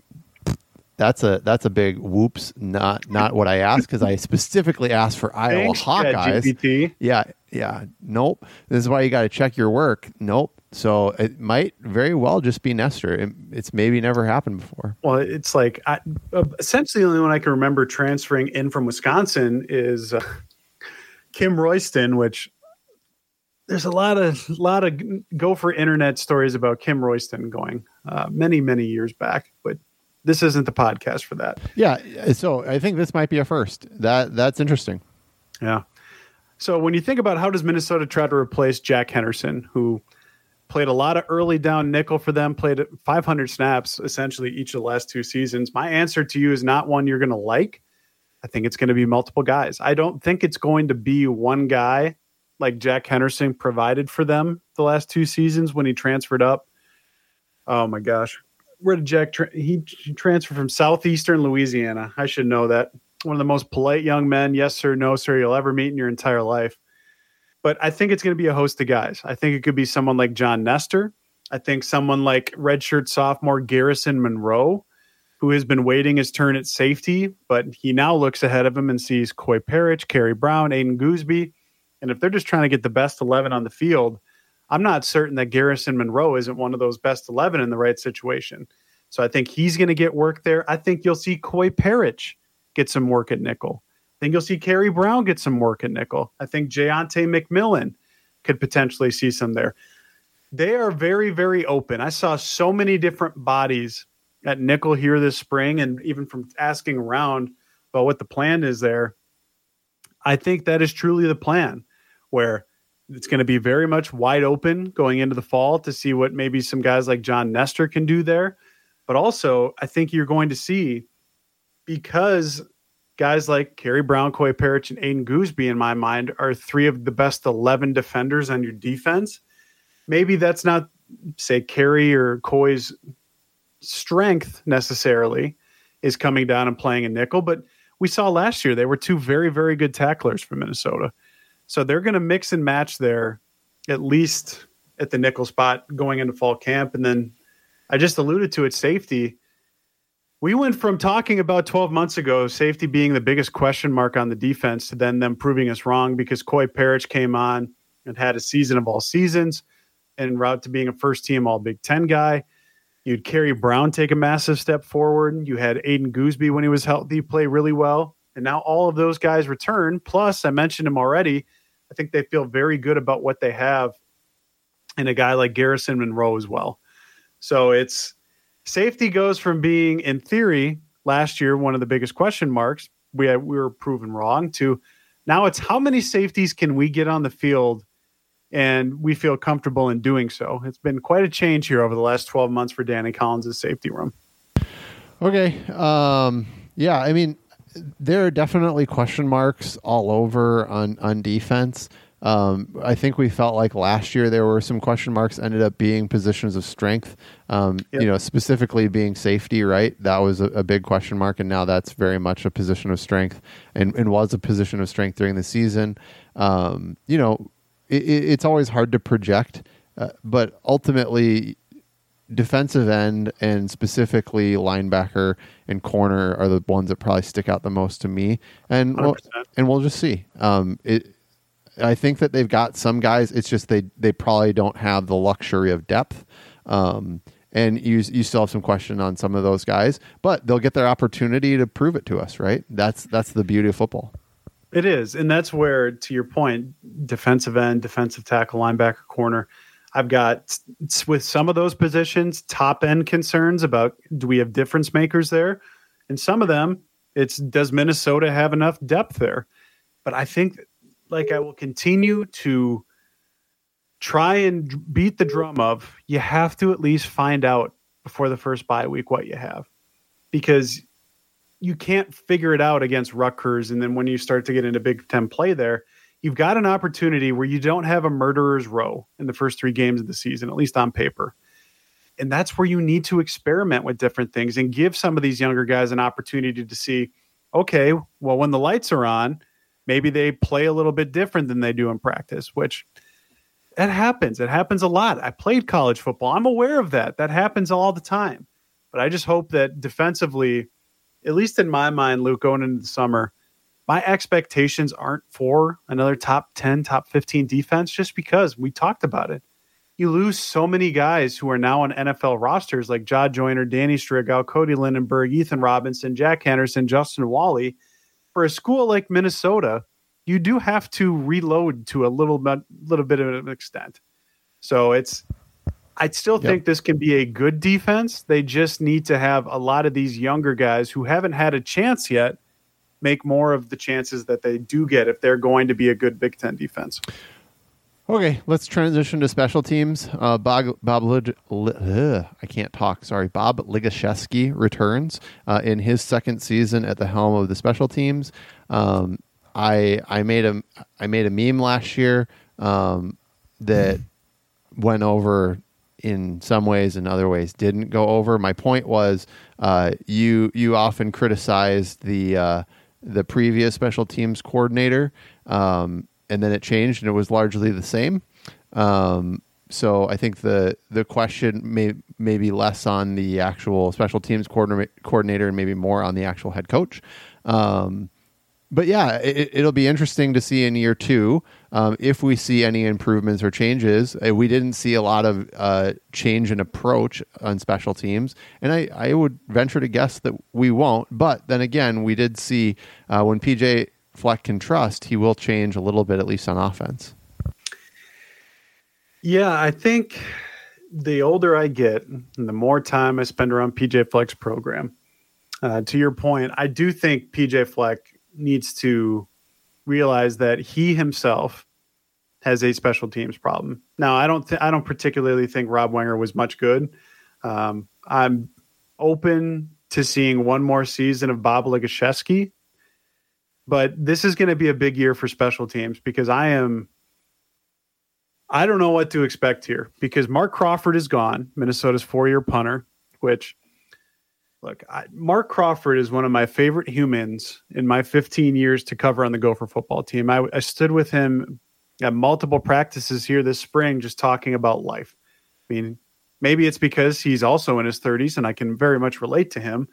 that's a that's a big whoops. Not not what I asked, because I specifically asked for Iowa Thanks, Hawkeyes. ChatGPT. Yeah, yeah. Nope. This is why you got to check your work. Nope. So it might very well just be Nestor. It, it's maybe never happened before. Well, it's like I, uh, essentially the only one I can remember transferring in from Wisconsin is uh, Kim Royston, which there's a lot of lot of Gopher internet stories about Kim Royston going uh, many many years back, but this isn't the podcast for that. Yeah. So I think this might be a first. That that's interesting. Yeah. So when you think about how does Minnesota try to replace Jack Henderson, who played a lot of early down nickel for them, played five hundred snaps essentially each of the last two seasons. My answer to you is not one you're going to like. I think it's going to be multiple guys. I don't think it's going to be one guy like Jack Henderson provided for them the last two seasons when he transferred up. Oh my gosh. Where did Jack, tra- he, he transferred from Southeastern Louisiana. I should know that. One of the most polite young men, yes sir, no sir, you'll ever meet in your entire life. But I think it's going to be a host of guys. I think it could be someone like John Nestor. I think someone like redshirt sophomore Garrison Monroe, who has been waiting his turn at safety, but he now looks ahead of him and sees Coy Parrish, Kerry Brown, Aiden Gooseby. And if they're just trying to get the best eleven on the field, I'm not certain that Garrison Monroe isn't one of those best eleven in the right situation. So I think he's going to get work there. I think you'll see Coy Parrish get some work at nickel. I think you'll see Kerry Brown get some work at nickel. I think Jayonte McMillan could potentially see some there. They are very, very open. I saw so many different bodies at nickel here this spring, and even from asking around about what the plan is there, I think that is truly the plan, where it's going to be very much wide open going into the fall to see what maybe some guys like John Nestor can do there. But also, I think you're going to see, because guys like Kerry Brown, Coy Parrish, and Aiden Gooseby, in my mind, are three of the best eleven defenders on your defense. Maybe that's not, say, Kerry or Coy's strength necessarily is coming down and playing a nickel, but we saw last year they were two very, very good tacklers for Minnesota. So they're going to mix and match there, at least at the nickel spot going into fall camp. And then I just alluded to it, safety. We went from talking about twelve months ago, safety being the biggest question mark on the defense, to then them proving us wrong because Coy Parrish came on and had a season of all seasons en route to being a first-team All-Big Ten guy. You'd Kerry Brown take a massive step forward. You had Aiden Gooseby when he was healthy play really well. And now all of those guys return. Plus, I mentioned him already, I think they feel very good about what they have in a guy like Garrison Monroe as well. So it's safety goes from being, in theory, last year, one of the biggest question marks. We had, we were proven wrong to now it's how many safeties can we get on the field and we feel comfortable in doing so. It's been quite a change here over the last twelve months for Danny Collins' safety room. Okay. Um, yeah, I mean, there are definitely question marks all over on, on defense. Um, I think we felt like last year there were some question marks, ended up being positions of strength, um, yep. you know, specifically being safety, right? That was a, a big question mark, and now that's very much a position of strength and, and was a position of strength during the season. Um, you know, it, it's always hard to project, uh, but ultimately defensive end and specifically linebacker and corner are the ones that probably stick out the most to me. And we'll, and we'll just see. Um, it, I think that they've got some guys. It's just they they probably don't have the luxury of depth, um, and you you still have some question on some of those guys. But they'll get their opportunity to prove it to us, right? That's that's the beauty of football. It is, and that's where, to your point, defensive end, defensive tackle, linebacker, corner. I've got with some of those positions top end concerns about do we have difference makers there, and some of them it's does Minnesota have enough depth there? But I think. Like I will continue to try and beat the drum of you have to at least find out before the first bye week what you have, because you can't figure it out against Rutgers. And then when you start to get into Big Ten play there, you've got an opportunity where you don't have a murderer's row in the first three games of the season, at least on paper. And that's where you need to experiment with different things and give some of these younger guys an opportunity to see, okay, well, when the lights are on, maybe they play a little bit different than they do in practice, which that happens. It happens a lot. I played college football. I'm aware of that. That happens all the time. But I just hope that defensively, at least in my mind, Luke, going into the summer, my expectations aren't for another top ten, top fifteen defense just because we talked about it. You lose so many guys who are now on N F L rosters like Jah Joyner, Danny Strigal, Cody Lindenberg, Ethan Robinson, Jack Henderson, Justin Wally. For a school like Minnesota, you do have to reload to a little bit, little bit of an extent. So it's, I still think yep. this can be a good defense. They just need to have a lot of these younger guys who haven't had a chance yet make more of the chances that they do get if they're going to be a good Big Ten defense. Okay, let's transition to special teams. Uh, Bob, Bob Lig- ugh, I can't talk. Sorry, Bob Ligashevsky returns uh, in his second season at the helm of the special teams. Um, I I made a I made a meme last year um, that went over in some ways and other ways didn't go over. My point was uh, you you often criticize the uh, the previous special teams coordinator. Um, And then it changed, and it was largely the same. Um, so I think the the question may may be less on the actual special teams coordinator, coordinator and maybe more on the actual head coach. Um, but yeah, it, it'll be interesting to see in year two um, if we see any improvements or changes. Uh, we didn't see a lot of uh, change in approach on special teams, and I, I would venture to guess that we won't. But then again, we did see uh, when P J Fleck can trust, he will change a little bit, at least on offense. Yeah, I think the older I get and the more time I spend around P J Fleck's program, uh, to your point, I do think P J Fleck needs to realize that he himself has a special teams problem. Now, I don't th- I don't particularly think Rob Wenger was much good. Um, I'm open to seeing one more season of Bob Ligashevsky. But this is going to be a big year for special teams because I am, I don't know what to expect here because Mark Crawford is gone, Minnesota's four-year punter, which, look, I, Mark Crawford is one of my favorite humans in my fifteen years to cover on the Gopher football team. I, I stood with him at multiple practices here this spring just talking about life. I mean, maybe it's because he's also in his thirties and I can very much relate to him.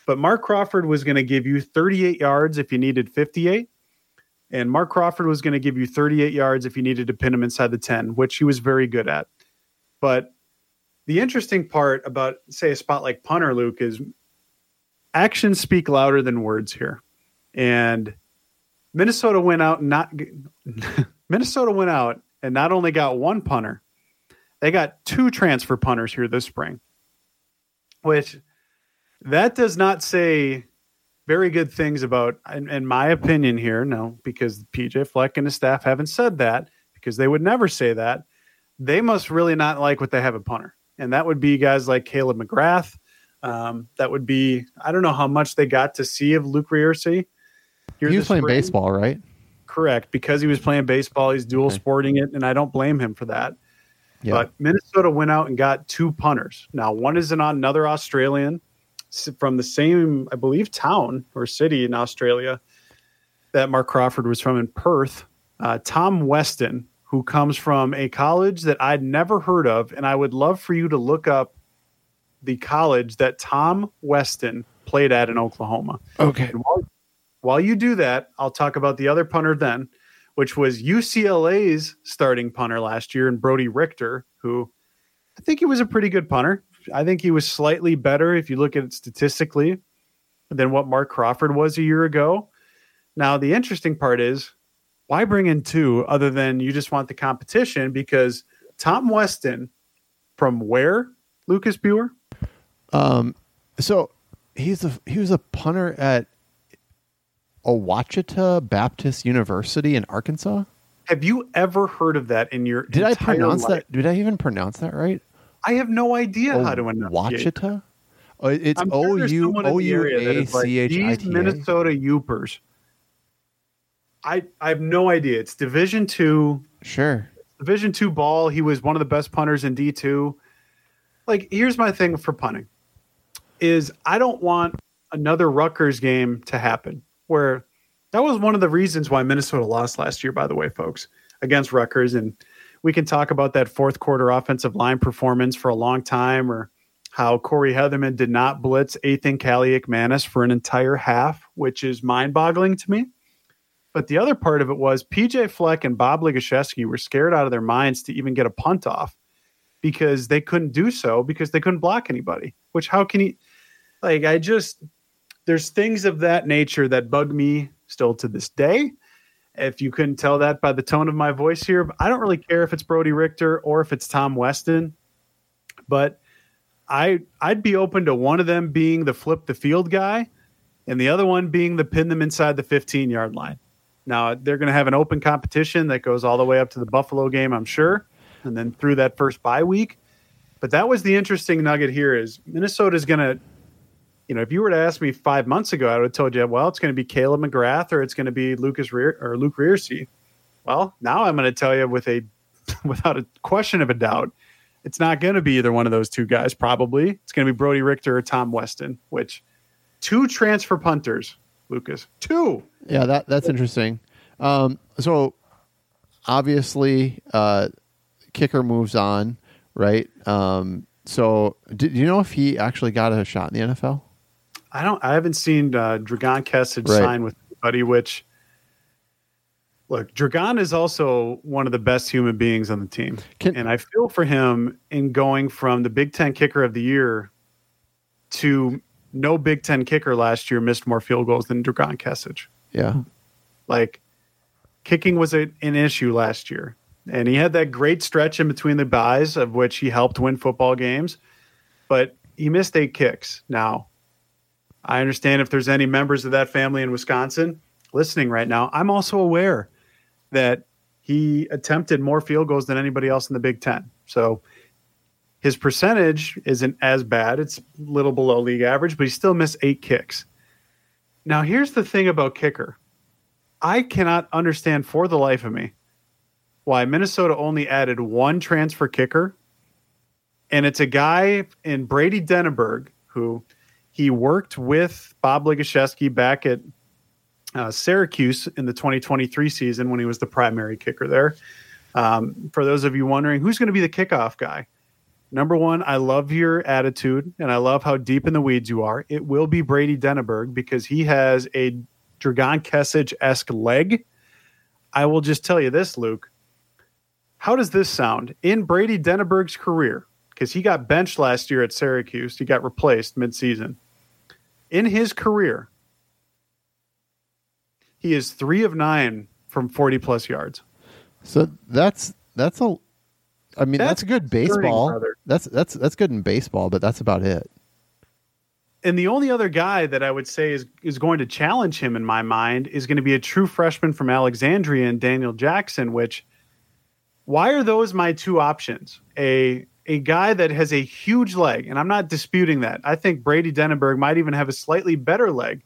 But Mark Crawford was going to give you thirty-eight yards if you needed fifty-eight. And Mark Crawford was going to give you thirty-eight yards if you needed to pin him inside the ten, which he was very good at. But the interesting part about, say, a spot like punter, Luke, is actions speak louder than words here. And Minnesota went out and not Minnesota went out and not only got one punter, they got two transfer punters here this spring. Which that does not say very good things about, in, in my opinion here, no, because P J Fleck and his staff haven't said that, because they would never say that. They must really not like what they have at punter. And that would be guys like Caleb McGrath. Um, that would be, I don't know how much they got to see of Luke Rearcy. He was playing spring. baseball, right? Correct. Because he was playing baseball, he's dual okay. sporting it, and I don't blame him for that. Yeah. But Minnesota went out and got two punters. Now, one is an, another Australian from the same, I believe, town or city in Australia that Mark Crawford was from in Perth. Uh, Tom Weston, who comes from a college that I'd never heard of, and I would love for you to look up the college that Tom Weston played at in Oklahoma. Okay. While, while you do that, I'll talk about the other punter then, which was U C L A's starting punter last year, and Brody Richter, who I think he was a pretty good punter. I think he was slightly better if you look at it statistically than what Mark Crawford was a year ago. Now, the interesting part is, why bring in two other than you just want the competition? Because Tom Weston, from where, Lucas Buer? Um, so he's a he was a punter at Ouachita Baptist University in Arkansas. Have you ever heard of that in your Did I pronounce life? that? Did I even pronounce that right? I have no idea how to enunciate. Ouachita? Oh, it's O U O U A C H I T A. These Minnesota Yoopers. I I have no idea. It's Division Two. Sure. Division Two ball. He was one of the best punters in D two. Like, here's my thing for punting. Is I don't want another Rutgers game to happen where that was one of the reasons why Minnesota lost last year, by the way, folks, against Rutgers. And we can talk about that fourth quarter offensive line performance for a long time, or how Corey Heatherman did not blitz Ethan Kaliak-Manis for an entire half, which is mind-boggling to me. But the other part of it was P J Fleck and Bob Ligashevsky were scared out of their minds to even get a punt off because they couldn't do so because they couldn't block anybody, which how can he – like I just – there's things of that nature that bug me still to this day. If you couldn't tell that by the tone of my voice here, I don't really care if it's Brody Richter or if it's Tom Weston, but I, I'd be open to one of them being the flip the field guy and the other one being the pin them inside the fifteen-yard line. Now, they're going to have an open competition that goes all the way up to the Buffalo game, I'm sure, and then through that first bye week. But that was the interesting nugget here is Minnesota's going to, you know, if you were to ask me five months ago, I would have told you, well, it's going to be Caleb McGrath or it's going to be Lucas Rear or Luke Rearcy. Well, now I'm going to tell you with a, without a question of a doubt, it's not going to be either one of those two guys. Probably it's going to be Brody Richter or Tom Weston, which two transfer punters, Lucas, two. Yeah, that that's interesting. Um, so obviously, uh, kicker moves on, right? Um, so did you know if he actually got a shot in the N F L? I don't. I haven't seen uh, Dragan Kesich right. sign with anybody. Which, look, Dragan is also one of the best human beings on the team, Can, and I feel for him in going from the Big Ten kicker of the year to no Big Ten kicker last year missed more field goals than Dragan Kesich. Yeah. Like, kicking was a, an issue last year. And he had that great stretch in between the byes of which he helped win football games. But he missed eight kicks. Now, I understand if there's any members of that family in Wisconsin listening right now, I'm also aware that he attempted more field goals than anybody else in the Big Ten. So his percentage isn't as bad. It's a little below league average, but he still missed eight kicks. Now, here's the thing about kicker. I cannot understand for the life of me why Minnesota only added one transfer kicker, and it's a guy in Brady Denneberg who he worked with Bob Ligashevsky back at uh, Syracuse in the twenty twenty-three season when he was the primary kicker there. Um, for those of you wondering, who's going to be the kickoff guy? Number one, I love your attitude, and I love how deep in the weeds you are. It will be Brady Denneberg because he has a Dragan Kesich-esque leg. I will just tell you this, Luke. How does this sound? In Brady Denneberg's career, because he got benched last year at Syracuse. He got replaced midseason. In his career, he is three of nine from forty-plus yards. So that's that's a I mean, that's, that's good baseball. Brother. That's that's that's good in baseball, but that's about it. And the only other guy that I would say is is going to challenge him in my mind is going to be a true freshman from Alexandria and Daniel Jackson, which why are those my two options? A a guy that has a huge leg, and I'm not disputing that. I think Brady Denneberg might even have a slightly better leg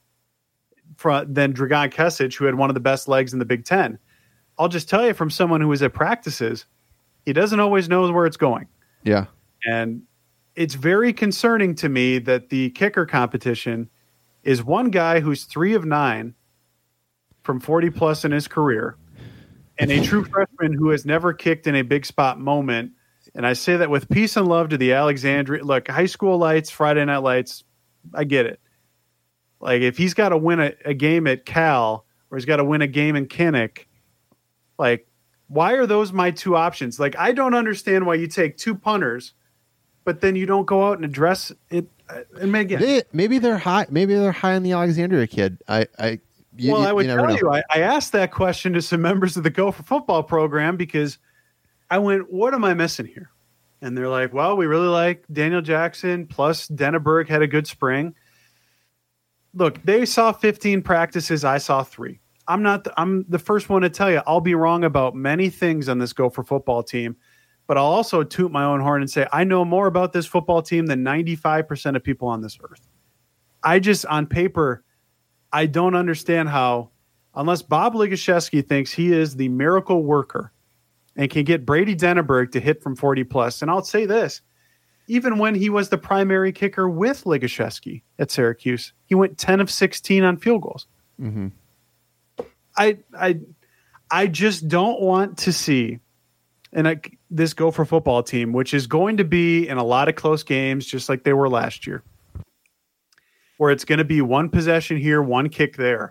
for, than Dragan Kesich, who had one of the best legs in the Big Ten. I'll just tell you from someone who was at practices, he doesn't always know where it's going. Yeah. And it's very concerning to me that the kicker competition is one guy who's three of nine from forty plus in his career and a true freshman who has never kicked in a big spot moment. And I say that with peace and love to the Alexandria. Look, high school lights, Friday night lights, I get it. Like if he's got to win a, a game at Cal or he's got to win a game in Kinnick, like, why are those my two options? Like, I don't understand why you take two punters, but then you don't go out and address it. And again, they, maybe they're high. Maybe they're high on the Alexandria kid. I, I, you, well, you, I would you tell know. you, I, I asked that question to some members of the Go for Football program because I went, "What am I missing here?" And they're like, "Well, we really like Daniel Jackson. Plus, Denneberg had a good spring." Look, they saw fifteen practices. I saw three. I'm not. The, I'm the first one to tell you I'll be wrong about many things on this Go for Football team, but I'll also toot my own horn and say I know more about this football team than ninety-five percent of people on this earth. I just, on paper, I don't understand how, unless Bob Ligashevsky thinks he is the miracle worker and can get Brady Denneberg to hit from forty plus. And I'll say this, even when he was the primary kicker with Ligashevsky at Syracuse, he went ten of sixteen on field goals. Mm-hmm. I I I just don't want to see and I, this Go for Football team, which is going to be in a lot of close games, just like they were last year, where it's going to be one possession here, one kick there.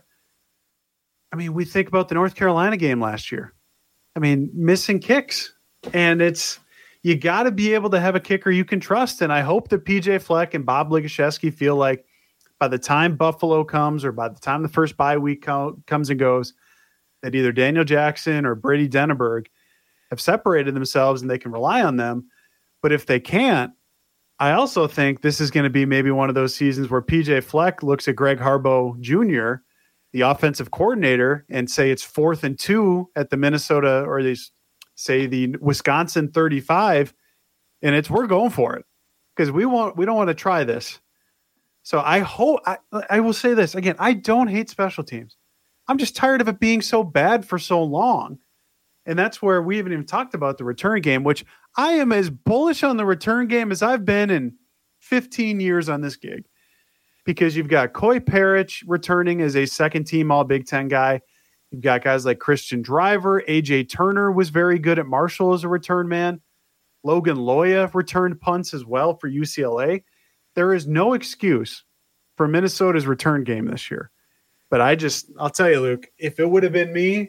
I mean, we think about the North Carolina game last year. I mean, missing kicks, and it's you got to be able to have a kicker you can trust. And I hope that P J Fleck and Bob Ligashevsky feel like, by the time Buffalo comes or by the time the first bye week co- comes and goes, that either Daniel Jackson or Brady Denneberg have separated themselves and they can rely on them. But if they can't, I also think this is going to be maybe one of those seasons where P J Fleck looks at Greg Harbaugh Junior, the offensive coordinator, and say it's fourth and two at the Minnesota or these say the Wisconsin thirty-five, and it's we're going for it because we want we don't want to try this. So I hope I, I will say this again. I don't hate special teams. I'm just tired of it being so bad for so long. And that's where we haven't even talked about the return game, which I am as bullish on the return game as I've been in fifteen years on this gig, because you've got Coy Parrish returning as a second team all Big Ten guy. You've got guys like Christian Driver. A J Turner was very good at Marshall as a return man. Logan Loya returned punts as well for U C L A. There is no excuse for Minnesota's return game this year. But I just, I'll tell you, Luke, if it would have been me,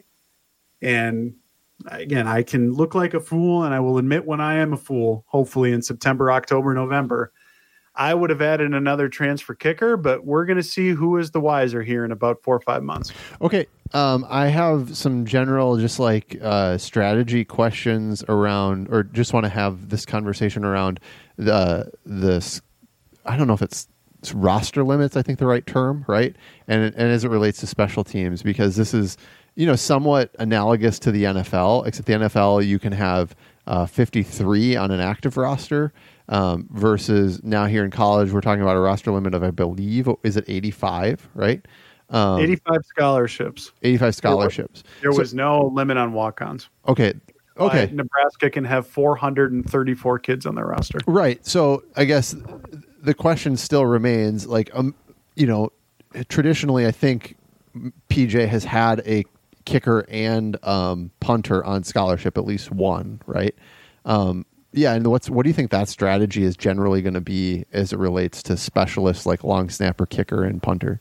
and again, I can look like a fool, and I will admit when I am a fool, hopefully in September, October, November, I would have added another transfer kicker, but we're going to see who is the wiser here in about four or five months. Okay. Um, I have some general, just like uh, strategy questions around, or just want to have this conversation around the, the, I don't know if it's, it's roster limits, I think the right term, right? And and as it relates to special teams, because this is, you know, somewhat analogous to the N F L, except the N F L, you can have uh, fifty-three on an active roster um, versus now here in college, we're talking about a roster limit of, I believe, is it eighty-five, right? Um, eighty-five scholarships. eighty-five scholarships. There was, there so, was no limit on walk-ons. Okay. Okay. Uh, Nebraska can have four hundred thirty-four kids on their roster. Right. So I guess the question still remains, like, um, you know, traditionally, I think P J has had a kicker and um, punter on scholarship, at least one, right? Um, yeah, and what's what do you think that strategy is generally going to be as it relates to specialists like long snapper, kicker, and punter?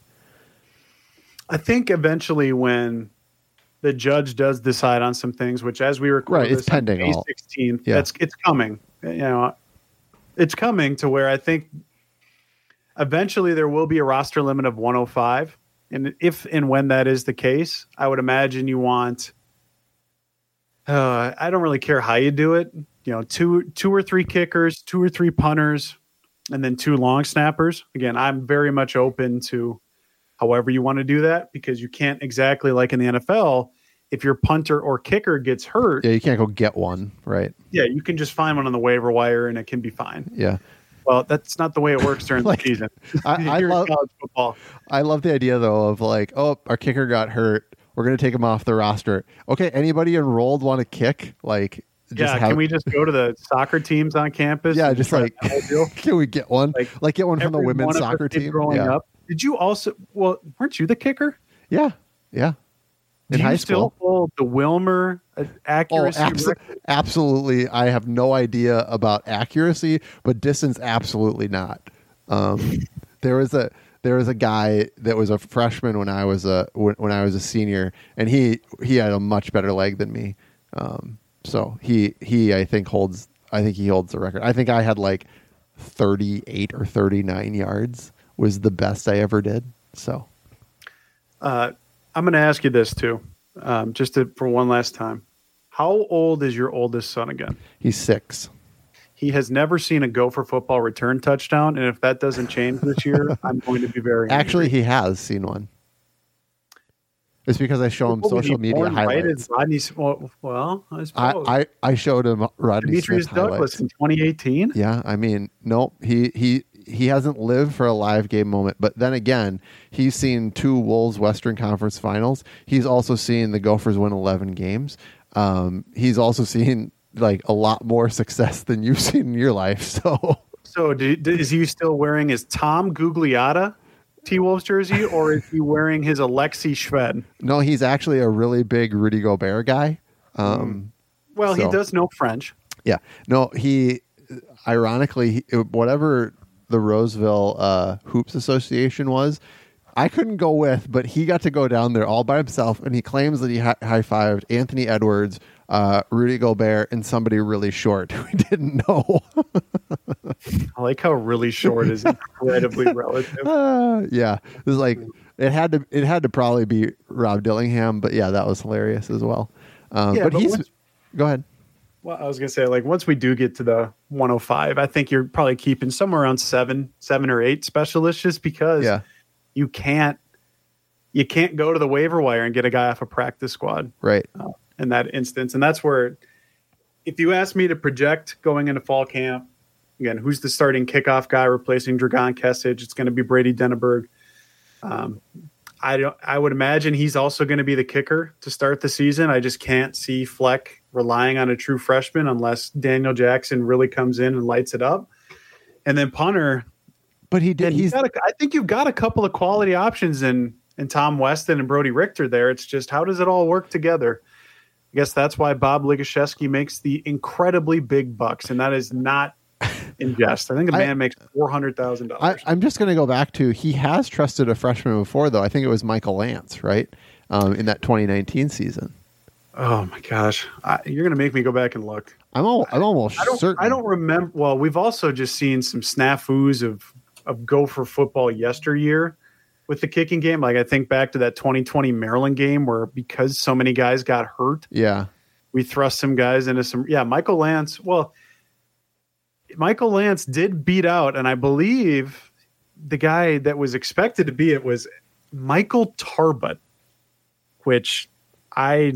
I think eventually when the judge does decide on some things, which as we record right, it's this pending on May all. sixteenth, Yeah. that's it's coming. You know, it's coming to where I think eventually there will be a roster limit of one oh five. And if and when that is the case, I would imagine you want uh, I don't really care how you do it. You know, two two or three kickers, two or three punters, and then two long snappers. Again, I'm very much open to however you want to do that, because you can't exactly like in the N F L, if your punter or kicker gets hurt. Yeah, you can't go get one, right? Yeah, you can just find one on the waiver wire and it can be fine. Yeah. Well, that's not the way it works during Like, the season. I, I You're in love college football. I love the idea though of like, oh, our kicker got hurt. We're gonna take him off the roster. Okay, anybody enrolled want to kick? Like, just Yeah, have, can we just go to the soccer teams on campus? Yeah, and just try like, that whole deal? can we get one? Like, Like, get one from the Every women's one of us soccer did team. growing Yeah. up. Did you also? Well, weren't you the kicker? yeah, yeah. In Do high you school. still hold the Wilmer uh, Oh, accuracy abso- record? absolutely. I have no idea about accuracy, but distance, absolutely not. Um, there was a there was a guy that was a freshman when I was a when, when I was a senior, and he he had a much better leg than me. Um, so he he I think holds I think he holds the record. I think I had like thirty-eight or thirty-nine yards was the best I ever did. So Uh, I'm going to ask you this too, um, just to, for one last time. How old is your oldest son again? he's six. He has never seen a Gopher football return touchdown, and if that doesn't change this year, I'm going to be very Actually, angry. he has seen one. It's because I show him Was he social media born right highlights. as Rodney, well, well, I I, suppose. I, I showed him Rodney Demetrius Smith Douglas highlights. in twenty eighteen. Yeah, I mean, no, he he he hasn't lived for a live game moment. But then again, he's seen two Wolves Western Conference Finals. He's also seen the Gophers win eleven games. Um, he's also seen like a lot more success than you've seen in your life. So So do, do- is he still wearing his Tom Gugliotta T-Wolves jersey, or is he wearing his Alexi Shved? no, he's actually a really big Rudy Gobert guy. Um, Well, So- he does know French. Yeah. No, he, ironically, he- whatever the Roseville uh, Hoops Association was, I couldn't go with, but he got to go down there all by himself, and he claims that he hi- high-fived Anthony Edwards, uh, Rudy Gobert, and somebody really short who he didn't know. I like how really short is incredibly relative. Uh, yeah. It was like, it had to, it had to probably be Rob Dillingham, but yeah, that was hilarious as well. Um, Yeah, but, but he's, once- go ahead. Well, I was gonna say, like, once we do get to the one oh five, I think you're probably keeping somewhere around seven, seven or eight specialists, just because Yeah. you can't, you can't go to the waiver wire and get a guy off a practice squad Right. uh, in that instance. And that's where, if you ask me to project going into fall camp, again, who's the starting kickoff guy replacing Dragan Kesich? It's going to be Brady Denneberg. Um, I don't. I would imagine he's also going to be the kicker to start the season. I just can't see Fleck relying on a true freshman unless Daniel Jackson really comes in and lights it up. And then punter, But he did, and he's, got a, I think you've got a couple of quality options in in Tom Weston and Brody Richter there. It's just, how does it all work together? I guess that's why Bob Ligashevsky makes the incredibly big bucks, and that is not in jest. I think the I- man makes four hundred thousand I, dollars. I'm just going to go back to, he has trusted a freshman before, though. I think it was Michael Lance, right? Um, in that twenty nineteen season. Oh my gosh, I, you're going to make me go back and look. I'm, al- I'm almost I don't. certain. I don't remember. Well, we've also just seen some snafus of of Gopher football yesteryear with the kicking game. Like, I think back to that twenty twenty Maryland game where, because so many guys got hurt, Yeah. we thrust some guys into some. Yeah, Michael Lance. Well, Michael Lance did beat out, and I believe the guy that was expected to be it was Michael Tarbut, which I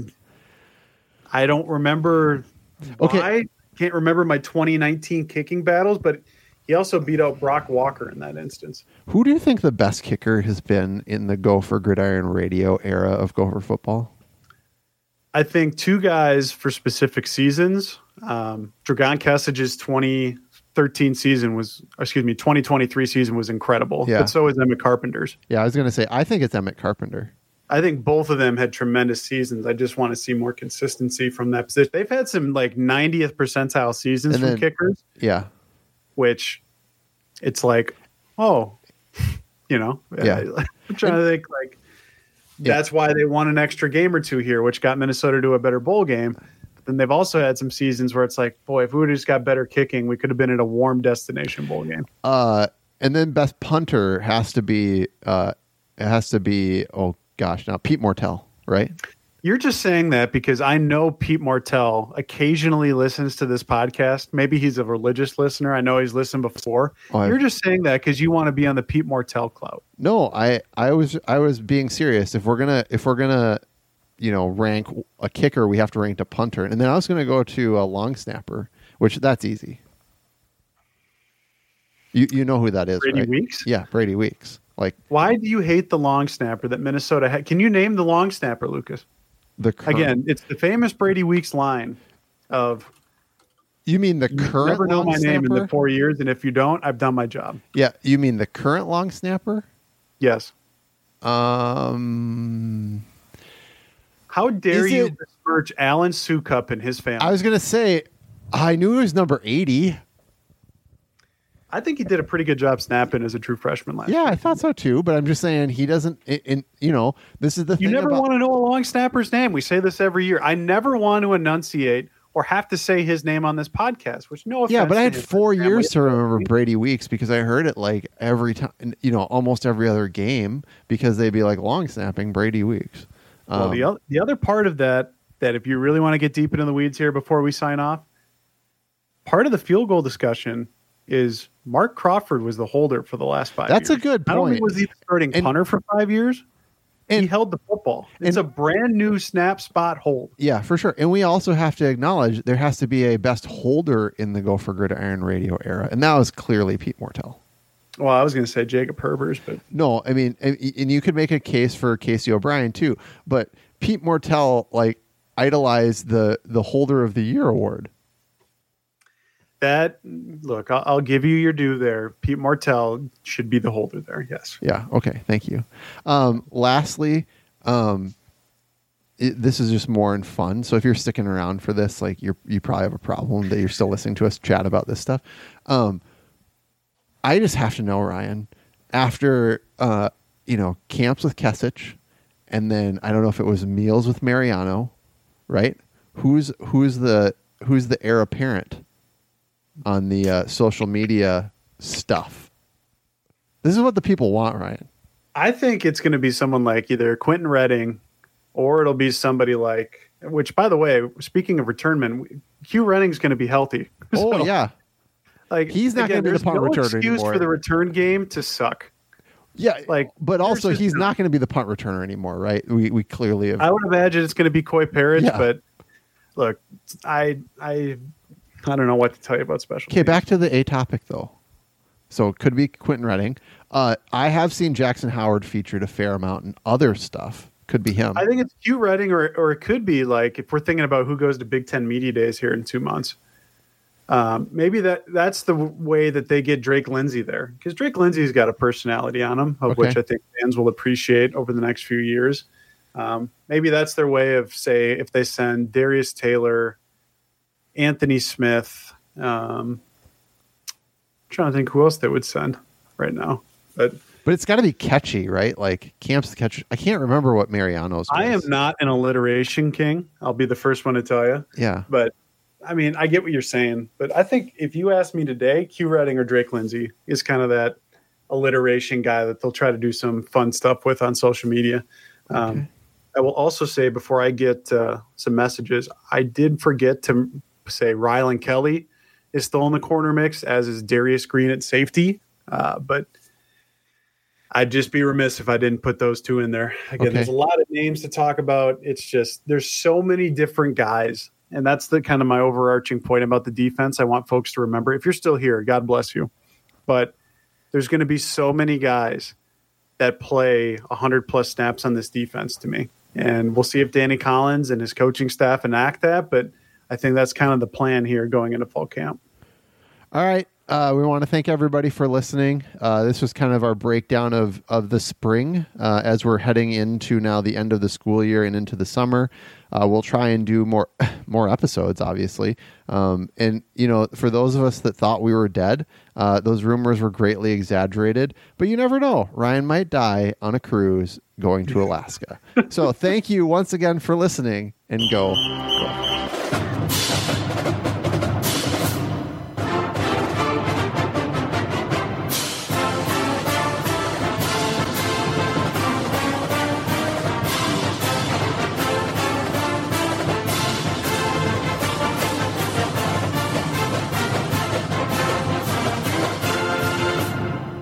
I don't remember. Okay. Why. Can't remember my twenty nineteen kicking battles, but he also beat out Brock Walker in that instance. Who do you think the best kicker has been in the Gopher Gridiron Radio era of Gopher football? I think two guys for specific seasons. Um, Dragan Kesich's twenty thirteen season was, excuse me, twenty twenty-three season was incredible. Yeah. But so is Emmett Carpenter's. Yeah, I was going to say, I think it's Emmett Carpenter. I think both of them had tremendous seasons. I just want to see more consistency from that position. They've had some like ninetieth percentile seasons And from then- kickers, Yeah. which it's like, oh, you know, Yeah. I'm trying to think like Yeah. that's why they won an extra game or two here, which got Minnesota to a better bowl game. But then they've also had some seasons where it's like, boy, if we would have just got better kicking, we could have been in a warm destination bowl game. Uh, and then best punter has to be, uh, it has to be, oh gosh, now Pete Mortell, right? You're just saying that because I know Pete Mortell occasionally listens to this podcast. Maybe he's a religious listener. I know he's listened before. Oh, I- You're just saying that because you want to be on the Pete Mortell clout. No, I, I was, I was being serious. If we're gonna, if we're gonna, you know, rank a kicker, we have to rank a punter, and then I was gonna go to a long snapper, which that's easy. You, you know who that is, Brady right? Weeks? Yeah, Brady Weeks. Like Why do you hate the long snapper that Minnesota had? Can you name the long snapper, Lucas? the current, Again, it's the famous Brady Weeks line of you mean the you current never know long my name in snapper? the four years, and if you don't, I've done my job. Yeah, you mean the current long snapper? Yes. Um, How dare Is you it- besmirch Alan Sukup and his family? I was gonna say, I knew it was number eighty. I think he did a pretty good job snapping as a true freshman last Yeah, year. I thought so too. But I'm just saying he doesn't. In, in you know, this is the You thing never about, want to know a long snapper's name. We say this every year. I never want to enunciate or have to say his name on this podcast, which no offense. Yeah, but I to had his four family. years to remember Brady Weeks because I heard it like every time, you know, almost every other game because they'd be like long snapping Brady Weeks. Well, Um, the, other, the other part of that, that if you really want to get deep into the weeds here before we sign off, part of the field goal discussion is Mark Crawford was the holder for the last five That's years. a good Not only point. was he the starting And- punter for five years, he and- held the football. It's and- a brand new snap spot hold. Yeah, for sure. And we also have to acknowledge there has to be a best holder in the Go for Gridiron Radio era, and that was clearly Pete Mortell. Well, I was going to say Jacob Herbers, but No, I mean, and, and you could make a case for Casey O'Brien too, but Pete Mortell like idolized the the holder of the year award. that, look, I'll, I'll give you your due there. Pete Mortell should be the holder there. Yes. Yeah. Okay. Thank you. Um, lastly, um, it, this is just more in fun. So if you're sticking around for this, like you're you probably have a problem that you're still listening to us chat about this stuff. Um, I just have to know, Ryan, after uh, you know camps with Kesich, and then I don't know if it was meals with Mariano, right? Who's who's the who's the heir apparent on the uh, social media stuff? This is what the people want, Ryan. I think it's going to be someone like either Quentin Redding or it'll be somebody like, which, by the way, speaking of returnmen, Hugh Redding's going to be healthy. Oh So, yeah, like He's not again, gonna be the there's punt no returner excuse anymore. for the return game to suck. yeah. Like, but also there's just he's no- not going to be the punt returner anymore, right? We we clearly have. I would imagine it's going to be Coy Parrish, Yeah. but look, I I I don't know what to tell you about special. Okay, teams. back to the A topic though. So it could be Quentin Redding. Uh, I have seen Jackson Howard featured a fair amount in other stuff. Could be him. I think it's Hugh Redding, or or it could be like if we're thinking about who goes to Big Ten Media Days here in two months. Um, maybe that that's the w- way that they get Drake Lindsay there, because Drake Lindsay's got a personality on him, of Okay. which I think fans will appreciate over the next few years. Um, maybe that's their way of, say, if they send Darius Taylor, Anthony Smith. Um, I'm trying to think who else they would send right now, but But it's got to be catchy, right? Like camps catch. I can't remember what Mariano's. I am was. not an alliteration king. I'll be the first one to tell you. Yeah. But I mean, I get what you're saying, but I think if you ask me today, Q Redding or Drake Lindsay is kind of that alliteration guy that they'll try to do some fun stuff with on social media. Um, I will also say before I get uh, some messages, I did forget to say Rylan Kelly is still in the corner mix, as is Darius Green at safety. Uh, but I'd just be remiss if I didn't put those two in there. Again, Okay. there's a lot of names to talk about. It's just there's so many different guys. And that's the kind of my overarching point about the defense. I want folks to remember, if you're still here, God bless you. But there's going to be so many guys that play one hundred plus snaps on this defense to me. And we'll see if Danny Collins and his coaching staff enact that. But I think that's kind of the plan here going into fall camp. All right. uh, we want to thank everybody for listening. Uh, this was kind of our breakdown of, of the spring uh, as we're heading into now the end of the school year and into the summer. Uh, we'll try and do more more episodes, obviously. Um, and, you know, for those of us that thought we were dead, uh, those rumors were greatly exaggerated. But you never know. Ryan might die on a cruise going to Alaska. So thank you once again for listening, and go. go.